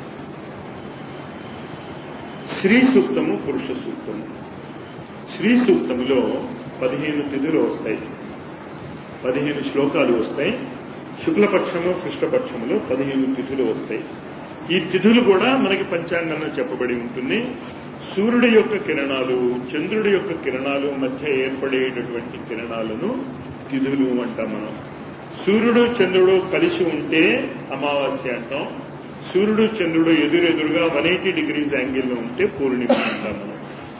శ్రీ సూక్తము, పురుష సూక్తము. శ్రీ సూక్తములో పదిహేను తిథులు వస్తాయి, పదిహేను శ్లోకాలు వస్తాయి. శుక్లపక్షము కృష్ణపక్షములో పదిహేను తిథులు వస్తాయి. ఈ తిథులు కూడా మనకి పంచాంగంలో చెప్పబడి ఉంటుంది. సూర్యుడి యొక్క కిరణాలు చంద్రుడి యొక్క కిరణాలు మధ్య ఏర్పడేటటువంటి కిరణాలను తిథులు అంటాం మనం. సూర్యుడు చంద్రుడు కలిసి ఉంటే అమావాస్య అంటాం. సూర్యుడు చంద్రుడు ఎదురెదురుగా వన్ ఎయిటీ డిగ్రీస్ యాంగిల్లో ఉంటే పూర్ణిమ అంటాం మనం.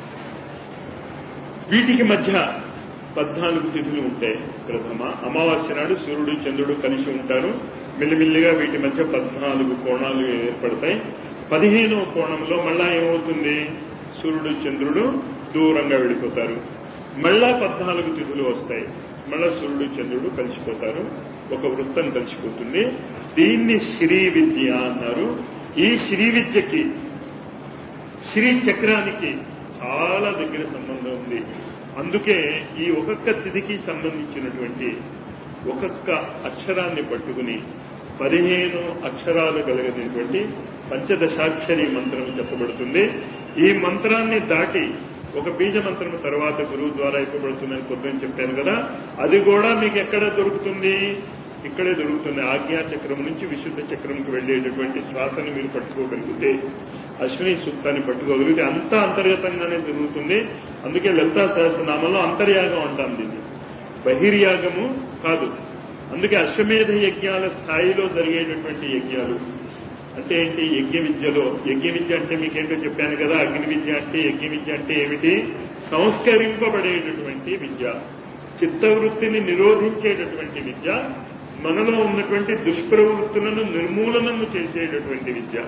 వీటికి మధ్య పద్నాలుగు తిథులు ఉంటాయి. ప్రథమ అమావాస్య నాడు సూర్యుడు చంద్రుడు కలిసి ఉంటారు. మెల్లిమెల్లిగా వీటి మధ్య పద్నాలుగు కోణాలు ఏర్పడతాయి. పదిహేనవ కోణంలో మళ్ళా ఏమవుతుంది, సూర్యుడు చంద్రుడు దూరంగా వెళ్ళిపోతారు. మళ్ళా పద్నాలుగు తిథులు వస్తాయి. మళ్ళా సూర్యుడు చంద్రుడు కలిసిపోతారు, ఒక వృత్తం కలిసిపోతుంది. దీన్ని శ్రీ విద్య అన్నారు. ఈ శ్రీ విద్యకి శ్రీ చక్రానికి చాలా దగ్గర సంబంధం ఉంది. అందుకే ఈ ఒక్కొక్క తిథికి సంబంధించినటువంటి ఒక్కొక్క అక్షరాన్ని పట్టుకుని పదిహేను అక్షరాలు కలిగినటువంటి పంచదశాక్షరి మంత్రం చెప్పబడుతుంది. ఈ మంత్రాన్ని దాటి ఒక బీజ మంత్రం తర్వాత గురువు ద్వారా ఇవ్వబడుతుందని పొద్దున చెప్పాను కదా, అది కూడా మీకు ఎక్కడ దొరుకుతుంది, ఇక్కడే దొరుకుతుంది. ఆజ్ఞా చక్రం నుంచి విశుద్ధ చక్రంకి వెళ్లేటటువంటి శ్వాసను మీరు పట్టుకోగలిగితే, అశ్విని సూక్తాన్ని పట్టుకోగలిగితే అంతా అంతర్గతంగానే జరుగుతుంది. అందుకే లలితా సహస్రనామంలో అంతర్యాగం అంటాం దీన్ని, బహిర్యాగము కాదు. అందుకే అశ్వమేధ యజ్ఞాల స్థాయిలో జరిగేటటువంటి యజ్ఞాలు అంటే ఏంటి, యజ్ఞ విద్యలో యజ్ఞ విద్య అంటే మీకేంటో చెప్పాను కదా. అగ్ని విద్య అంటే యజ్ఞ విద్య అంటే ఏమిటి, సంస్కరింపబడేటటువంటి విద్య, చిత్తవృత్తిని నిరోధించేటటువంటి విద్య, మనలో ఉన్నటువంటి దుష్ప్రవృత్తులను నిర్మూలనము చేసేటటువంటి విద్య.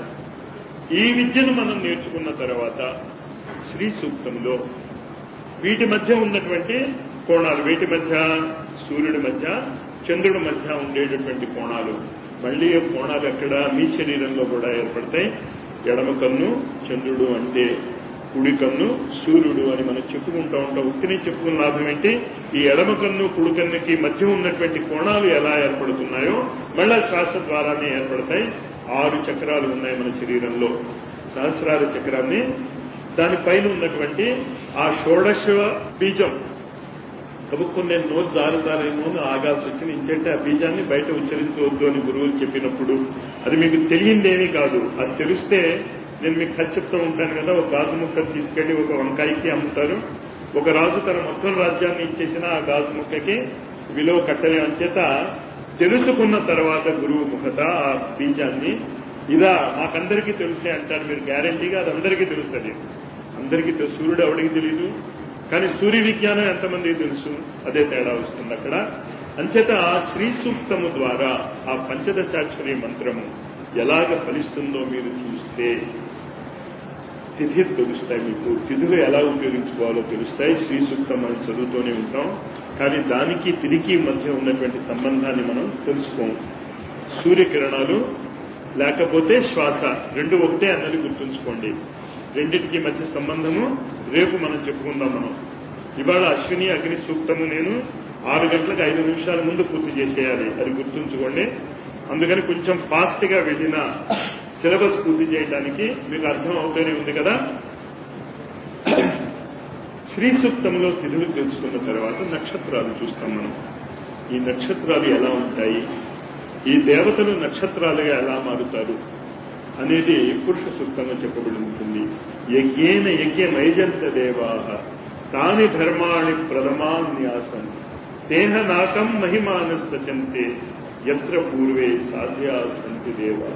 ఈ విద్యను మనం నేర్చుకున్న తర్వాత శ్రీ సూక్తంలో వీటి మధ్య ఉన్నటువంటి కోణాలు, వీటి మధ్య సూర్యుడి మధ్య చంద్రుడి మధ్య ఉండేటటువంటి కోణాలు, మళ్లీ కోణాలు ఎక్కడ మీ శరీరంలో కూడా ఏర్పడతాయి. ఎడమ కన్ను చంద్రుడు అంటే కుడి కన్ను సూర్యుడు అని మనం చెప్పుకుంటూ ఉంటాం. ఉత్తిని చెప్పుకున్న లాభం ఏంటి, ఈ ఎడమ కన్ను కుడి కన్నుకి మధ్య ఉన్నటువంటి కోణాలు ఎలా ఏర్పడుతున్నాయో మళ్ళా శ్వాస ద్వారానే ఏర్పడతాయి. ఆరు చక్రాలు ఉన్నాయి మన శరీరంలో. సహస్రార చక్రాన్ని, దానిపైన ఉన్నటువంటి ఆ షోడశ బీజం కబుక్కుని నేను నోరు జారుతానేమో అని ఆగాల్సి వచ్చింది. ఇంకంటే ఆ బీజాన్ని బయట ఉచ్చరించవద్దు అని గురువులు చెప్పినప్పుడు అది మీకు తెలియందేమీ కాదు. అది తెలిస్తే నేను మీకు ఖర్చు చెప్తూ ఉంటాను కదా, ఒక గాజు ముక్క తీసుకెళ్లి ఒక వంకాయకి అమ్ముతారు. ఒక రాజు తన మొత్తం రాజ్యాన్ని ఇచ్చేసిన ఆ గాజు ముక్కకి విలువ కట్టలే. అంచేత తెలుసుకున్న తర్వాత గురువు ముఖత ఆ బీజాన్ని, ఇదా మాకందరికీ తెలిసే అంటారు మీరు, గ్యారంటీగా అది అందరికీ తెలుస్తుంది. అందరికీ తెలుసు, సూర్యుడు ఎవడికి తెలీదు, కానీ సూర్య విజ్ఞానం ఎంతమందికి తెలుసు, అదే తేడా వస్తుంది అక్కడ. అంచేత ఆ శ్రీ సూక్తము ద్వారా ఆ పంచదశాక్షరి మంత్రము ఎలాగ ఫలిస్తుందో మీరు చూస్తే తిథి తెలుస్తాయి. మీకు తిథులు ఎలా ఉపయోగించుకోవాలో తెలుస్తాయి. శ్రీ సూక్తం మనం చదువుతూనే ఉంటాం. కానీ దానికి తిరిగి మధ్య ఉన్నటువంటి సంబంధాన్ని మనం తెలుసుకోం. సూర్యకిరణాలు లేకపోతే శ్వాస రెండు ఒకటే అన్నది గుర్తుంచుకోండి. రెండింటికి మధ్య సంబంధము రేపు మనం చెప్పుకుందాం. మనం ఇవాళ అశ్విని అగ్ని సూక్తము నేను ఆరు గంటలకు ఐదు నిమిషాల ముందు పూర్తి చేసేయాలి, అది గుర్తుంచుకోండి. అందుకని కొంచెం ఫాస్ట్ గా వెళ్ళిన సిలబస్ పూర్తి చేయడానికి మీకు అర్థం అవుతూనే ఉంది కదా. శ్రీ సూక్తంలో తిథులు తెలుసుకున్న తర్వాత నక్షత్రాలు చూస్తాం మనం. ఈ నక్షత్రాలు ఎలా ఉంటాయి, ఈ దేవతలు నక్షత్రాలుగా ఎలా మారుతారు అనేది పురుష సూక్తంలో చెప్పబడి ఉంటుంది. యజ్ఞేన యజ్ఞమైజంత దేవాః తాని ధర్మాణి ప్రథమాన్యాసం దేహనాకం మహిమానః సచంతే యత్ర పూర్వే సాధ్యా సంతి దేవా.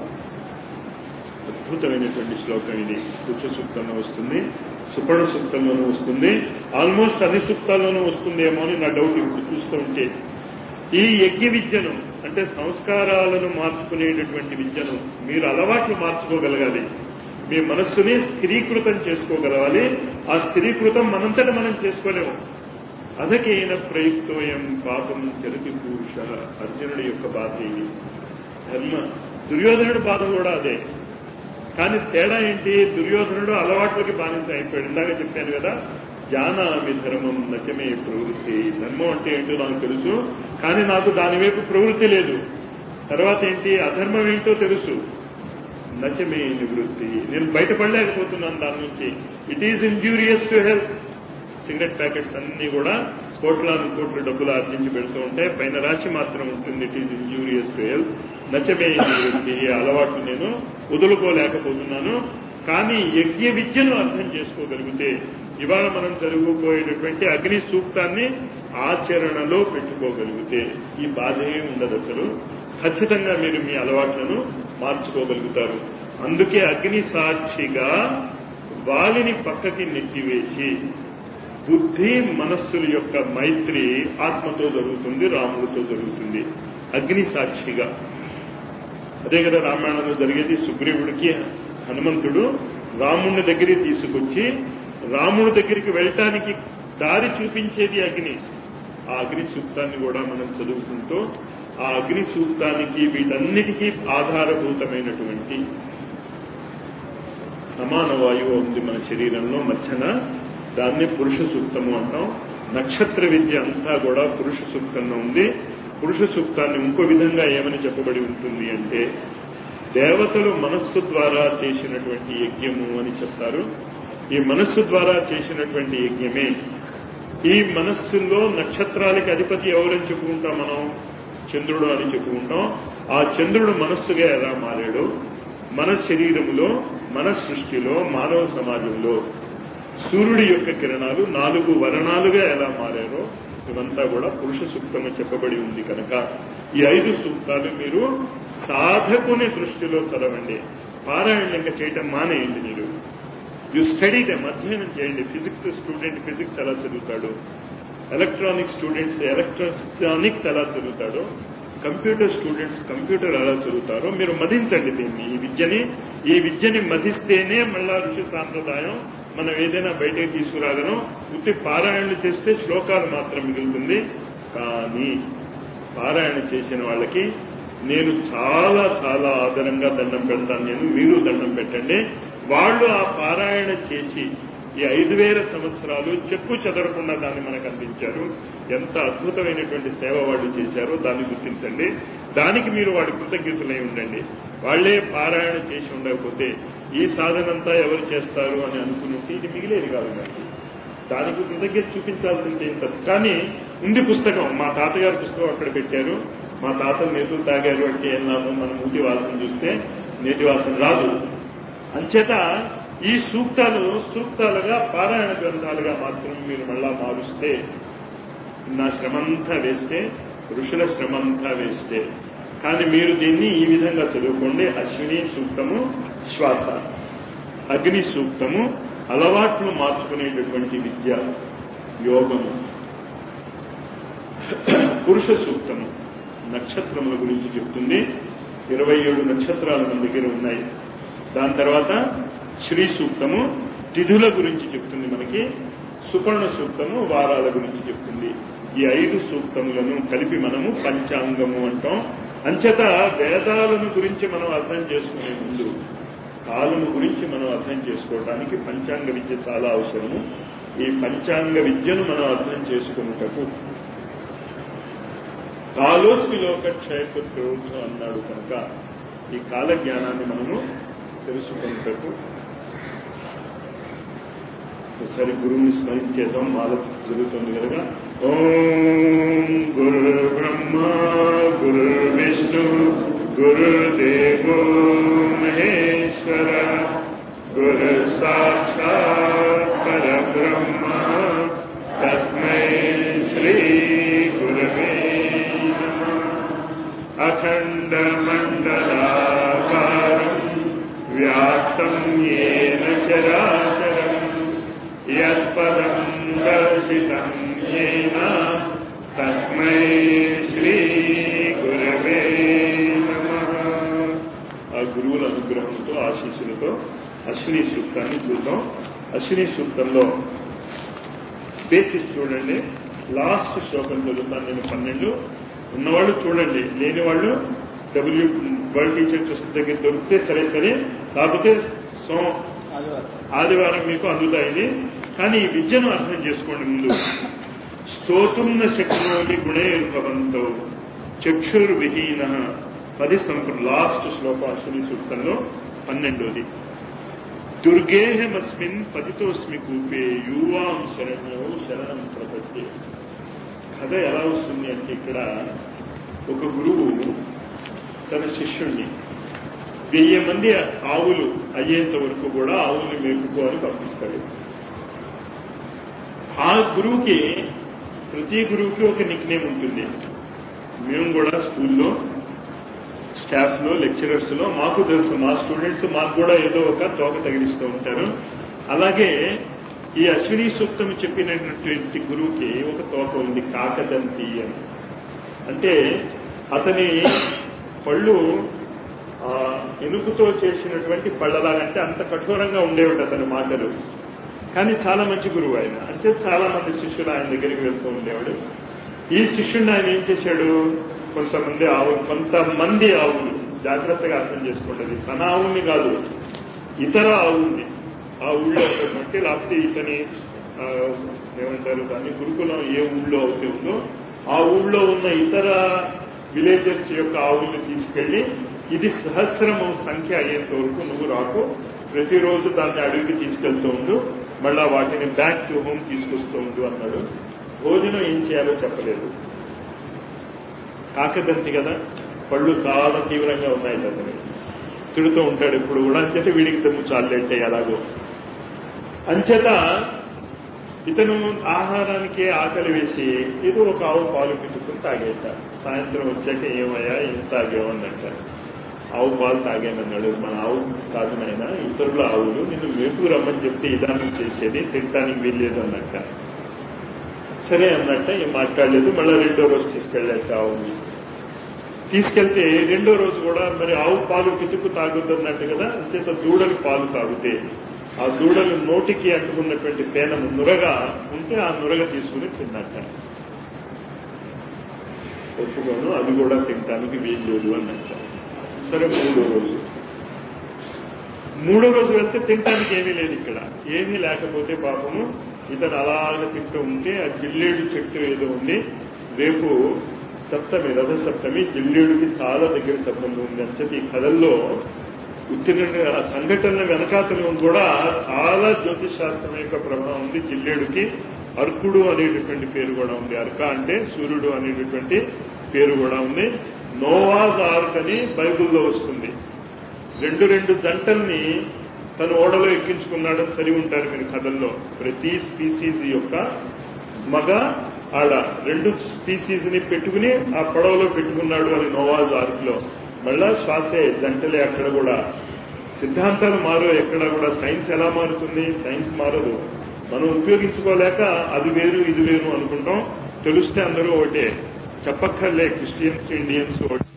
అద్భుతమైనటువంటి శ్లోకం ఇది. పురుష సూక్తంలో వస్తుంది, సుపర్ణ సూక్తంలోనూ వస్తుంది, ఆల్మోస్ట్ అన్ని సూక్తాల్లోనూ వస్తుందేమో అని నా డౌట్ ఇప్పుడు చూస్తూ ఉంటే. ఈ యజ్ఞ విద్యను అంటే సంస్కారాలను మార్చుకునేటటువంటి విద్యను మీరు అలవాట్లు మార్చుకోగలగాలి. మీ మనస్సుని స్థిరీకృతం చేసుకోగలగాలి. ఆ స్థిరీకృతం మనంతట మనం చేసుకోలేము. అధకేన ప్రయుక్తోయం పాపం చరితి పురుష. అర్జునుడి యొక్క బాధ ఇది. ధర్మ దుర్యోధనుడి బాధ కూడా అదే. కానీ తేడా ఏంటి, దుర్యోధనుడు అలవాట్లకి బానిస అయిపోయాడు. ఇందాక చెప్పాను కదా, జానామి ధర్మం నచమే ప్రవృత్తి. ధర్మం అంటే ఏంటో నాకు తెలుసు, కానీ నాకు దాని వైపు ప్రవృత్తి లేదు. తర్వాత ఏంటి, అధర్మం ఏంటో తెలుసు, నచమే నివృత్తి. నేను బయటపడలేకపోతున్నాను దాని నుంచి. It is injurious to health. Cigarette packets అన్ని కూడా కోట్లాను కోట్ల డబ్బులు ఆర్జించి పెడుతూ ఉంటాయి, పైన రాశి మాత్రం ఉంటుంది it is injurious to health. నచమే నివృత్తి. అలవాటు నేను వదులుకోలేకపోతున్నాను. కానీ యజ్ఞ విద్యను అర్థం చేసుకోగలిగితే ఇవాళ మనం జరుగుపోయేటటువంటి అగ్ని సూక్తాన్ని ఆచరణలో పెట్టుకోగలిగితే ఈ బాధే ఉండదు. అసలు ఖచ్చితంగా మీరు మీ అలవాట్లను మార్చుకోగలుగుతారు. అందుకే అగ్ని సాక్షిగా వాలిని పక్కకి నెట్టివేసి బుద్ధి మనస్సుల యొక్క మైత్రి ఆత్మతో జరుగుతుంది, రాముడితో జరుగుతుంది. అగ్ని సాక్షిగా అదే కదా రామాయణంలో జరిగేది. సుగ్రీవుడికి హనుమంతుడు రాముడి దగ్గరికి తీసుకొచ్చి రాముడి దగ్గరికి వెళ్ళటానికి దారి చూపించేది అగ్ని. ఆ అగ్ని సూక్తాన్ని కూడా మనం చదువుకుంటూ ఆ అగ్ని సూక్తానికి వీటన్నిటికీ ఆధారభూతమైనటువంటి సమాన వాయువు ఉంది మన శరీరంలో మధ్యన, దాన్ని పురుష సూక్తము అంటాం. నక్షత్ర విద్య అంతా కూడా పురుష సూక్తంలో ఉంది. పురుష సూక్తాన్ని ఇంకో విధంగా ఏమని చెప్పబడి ఉంటుంది అంటే దేవతలు మనస్సు ద్వారా చేసినటువంటి యజ్ఞము అని చెప్తారు. ఈ మనస్సు ద్వారా చేసినటువంటి యజ్ఞమే. ఈ మనస్సులో నక్షత్రాలకి అధిపతి ఎవరని చెప్పుకుంటాం మనం, చంద్రుడు అని చెప్పుకుంటాం. ఆ చంద్రుడు మనస్సుగా ఎలా మారాడు, మన శరీరములో మన సృష్టిలో మానవ సమాజంలో సూర్యుడి యొక్క కిరణాలు నాలుగు వర్ణాలుగా ఎలా మారారో ఇవంతా కూడా పురుష సూక్తము చెప్పబడి ఉంది. కనుక ఈ ఐదు సూక్తాలు మీరు సాధకుని దృష్టిలో చదవండి. పారాయణ ఇంకా చేయటం మానేయండి. మీరు యూ స్టడీ దెమ్, అధ్యయనం చేయండి. ఫిజిక్స్ స్టూడెంట్ ఫిజిక్స్ ఎలా చదువుతాడు, ఎలక్ట్రానిక్ స్టూడెంట్స్ ఎలక్ట్రానిక్స్ ఎలా చదువుతాడో, కంప్యూటర్ స్టూడెంట్స్ కంప్యూటర్ ఎలా చదువుతారో మీరు మదించండి దీన్ని. ఈ విద్యని ఈ విద్యని మదిస్తేనే మళ్ళా ఋషి సాంప్రదాయం మనం ఏదైనా బయటకు తీసుకురాగలం. ఉత్తి పారాయణలు చేస్తే శ్లోకాలు మాత్రం మిగులుతుంది. కానీ పారాయణ చేసిన వాళ్ళకి నేను చాలా చాలా ఆదరంగా దండం పెడతాను. నేను మీరు దండం పెట్టండి. వాళ్ళు ఆ పారాయణ చేసి ఈ ఐదు వేల సంవత్సరాలు చెక్కు చెదరకుండా దాన్ని మనకు అందించారు. ఎంత అద్భుతమైనటువంటి సేవ వాళ్ళు చేశారో దాన్ని గుర్తించండి. దానికి మీరు వాడి కృతజ్ఞతలై ఉండండి. వాళ్లే పారాయణ చేసి ఉండకపోతే ఈ సాధనంతా ఎవరు చేస్తారు అని అనుకుంటే ఇది మిగిలేది కాదు. మనకి దానికి కృతజ్ఞత చూపించాల్సిందే. కానీ ఉంది పుస్తకం, మా తాతగారు పుస్తకం అక్కడ పెట్టారు, మా తాతలు నేతులు తాగారు అంటే ఏం లాభం, మనం మూతి వాసన చూస్తే నేటి వాసన రాదు. అంచేత ఈ సూక్తాలు సూక్తాలుగా పారాయణ గ్రంథాలుగా మాత్రం మీరు మళ్ళా మారుస్తే నా శ్రమంతా వేస్తే, ఋషుల శ్రమంతా వేస్తే. కానీ మీరు దీన్ని ఈ విధంగా చదువుకోండి. అశ్విని సూక్తము శ్వాస, అగ్ని సూక్తము అలవాట్లు మార్చుకునేటటువంటి విద్య యోగము, పురుష సూక్తము నక్షత్రముల గురించి చెప్తుంది. ఇరవై ఏడు నక్షత్రాలు మన దగ్గర ఉన్నాయి. దాని తర్వాత శ్రీ సూక్తము తిథుల గురించి చెప్తుంది మనకి. సుపర్ణ సూక్తము వారాల గురించి చెప్తుంది. ఈ ఐదు సూక్తములను కలిపి మనము పంచాంగము అంటాం. అంచేత వేదాలను గురించి మనం అర్థం చేసుకునే ముందు కాలము గురించి మనం అర్థం చేసుకోవడానికి పంచాంగ విద్య చాలా అవసరము. ఈ పంచాంగ విద్యను మనం అర్థం చేసుకున్నటకు కాలోస్మి లోక క్షయపుత్రోత్సవం అన్నాడు కనుక ఈ కాల జ్ఞానాన్ని మనము తెలుసుకున్నటకు ఒకసారి గురువుని స్మరించేద్దాం. మాల జరుగుతుంది కనుక ఓం గురు బ్రహ్మ గురు విష్ణు గురుదేవో మహేశ్వర గురు సాక్షాత్ పరబ్రహ్మ తస్మై శ్రీ గురవే నమః. అఖండ మండలాకారం వ్యాప్తం యేన చరాచరం యత్పదం దర్శితం యేన తస్మై శ్రీ గురవే నమః. ఆ గురువుల అనుగ్రహంతో ఆశీస్సులతో అశ్విని సూక్తాన్ని చూద్దాం. అశ్విని సూక్తంలో బేసిస్ చూడండి. లాస్ట్ శ్లోకం చదువుతాను నేను. పన్నెండు ఉన్నవాళ్ళు చూడండి, లేని వాళ్ళు డబ్ల్యూ వరల్డ్ టీచర్ ట్రస్ట్ దగ్గర దొరికితే సరే సరే, కాకపోతే సో ఆదివారం మీకు అందుతాయి. కానీ ఈ విద్యను అర్థం చేసుకోండి ముందు. స్తోతున్న శక్తిలోని గుణేర్భవంతో చక్షుర్విహీన పది సంపద. లాస్ట్ శ్లోకం అశ్విని సూక్తంలో పన్నెండోది. దుర్గేహమస్మిన్ పతితోస్మి కూపే యువాం శరణ్యో శరణం ప్రపత్తి. కథ ఎలా వస్తుంది అంటే ఇక్కడ ఒక గురువు తన శిష్యుణ్ణి వెయ్యి మంది ఆవులు అయ్యేంత వరకు కూడా ఆవుల్ని మేపుకో అని పంపిస్తాడు. ఆ గురువుకి ప్రతి గురువుకి ఒక నిక్ నేమ్ ఉంటుంది. మేము కూడా స్కూల్లో స్టాఫ్ లో లెక్చరర్స్ లో మాకు తెలుసు, మా స్టూడెంట్స్ మాకు కూడా ఏదో ఒక తోక తగిలిస్తూ ఉంటారు. అలాగే ఈ అశ్విని సూక్తం చెప్పినటువంటి గురువుకి ఒక తోక ఉంది, కాకదంతి అని. అంటే అతని పళ్ళు ఎనుగుతో చేసినటువంటి పళ్ళలాగంటే అంత కఠోరంగా ఉండేవాడు అతని మాటలు. కానీ చాలా మంచి గురువు ఆయన. అంటే చాలా మంది శిష్యులు ఆయన దగ్గరికి వెళ్తూ ఉండేవాడు. ఈ శిష్యుడిని ఆయన ఏం చేశాడు, కొంతమంది ఆవులు కొంతమంది ఆవులు జాగ్రత్తగా అర్థం చేసుకోండి. తన ఆవుల్ని కాదు, ఇతర ఆవుల్ని ఆ ఊళ్ళో ఉన్నటువంటి, లేకపోతే ఇతని ఏమంటారు దాన్ని గురుకులం ఏ ఊళ్ళో అవుతే ఉందో ఆ ఊళ్ళో ఉన్న ఇతర విలేజెస్ యొక్క ఆవుల్ని తీసుకెళ్లి ఇది సహస్రము సంఖ్య అయ్యేంత వరకు నువ్వు రాకు, ప్రతిరోజు దాన్ని అడవికి తీసుకెళ్తూ ఉండు, మళ్ళా వాటిని బ్యాక్ టు హోమ్ తీసుకొస్తూ ఉండు అన్నాడు. భోజనం ఏం చేయాలో చెప్పలేదు. కాకదంతి కదా, పళ్ళు చాలా తీవ్రంగా ఉన్నాయి అతని, తిడుతూ ఉంటాడు ఇప్పుడు కూడా. అంచేత వీడికి తమ్ము చాలంటే ఎలాగో. అంచేత ఇతను ఆహారానికి ఆకలి వేసి ఏదో ఒక ఆవు పాలు పితుకుని తాగేట. సాయంత్రం వచ్చాక ఏమయ్యా ఏం తాగేవన్నట్ట. ఆవు పాలు తాగానన్నాడు. మన ఆవు కాదు నాయన, ఇతరుల ఆవులు, నిన్ను మేపు రమ్మని చెప్తే ఇదానం చేసేది, తింటానికి వీల్లేదు అన్నట్ట. సరే అన్నట్ట, ఏం మాట్లాడలేదు. మళ్ళీ రెండో రోజు తీసుకెళ్ళాట ఆవుని. తీసుకెళ్తే రెండో రోజు కూడా మరి ఆవు పాలు పితుకు తాగుతున్నట్టు కదా, అంచేత దూడలు పాలు తాగితే ఆ దూడలు నోటికి అంటుకున్నటువంటి పేనము నురగ ఉంటే ఆ నురగ తీసుకుని తిన్నట్ట. ఒప్పుకోను, అది కూడా తినటానికి వీల్లేదు అన్నట్ట. సరే మూడో రోజు మూడో రోజు వెళ్తే తినటానికి ఏమీ లేదు. ఇక్కడ ఏమీ లేకపోతే పాపము ఇతను అలాగే తింటూ ఉంటే ఆ జిల్లేడు చెట్టు ఏదో ఉంది. రేపు సప్తమి, రథ సప్తమి, జిల్లేడుకి చాలా దగ్గర సంబంధం ఉంది. అంటే ఈ కథల్లో ఉత్తిన ఆ సంఘటనల వెనకాతలు కూడా చాలా జ్యోతిష్ శాస్త్రం యొక్క ప్రభావం ఉంది. జిల్లేడుకి అర్కుడు అనేటటువంటి పేరు కూడా ఉంది. అర్క అంటే సూర్యుడు అనేటటువంటి పేరు కూడా ఉంది. నోవాజ్ ఆర్క్ అని బైబుల్లో వస్తుంది. రెండు రెండు జంటల్ని తను ఓడలో ఎక్కించుకున్నాడని చదివి ఉంటారు మీరు కథల్లో. ప్రతి స్పీసీస్ యొక్క మగ ఆడ రెండు స్పీసీస్ ని పెట్టుకుని ఆ పడవలో పెట్టుకున్నాడు అని నోవాజ్ ఆర్క్ లో. మళ్ళా శ్వాసే జంటలే. అక్కడ కూడా సిద్ధాంతాలు మారు. ఎక్కడ కూడా సైన్స్ ఎలా మారుతుంది? సైన్స్ మారదు. మనం ఉపయోగించుకోలేక అది వేరు ఇది వేరు అనుకుంటాం. తెలిస్తే అందరూ ఒకటే, చెప్పక్కర్లే. క్రిస్టియన్స్ ఇండియన్స్ ఒకటి.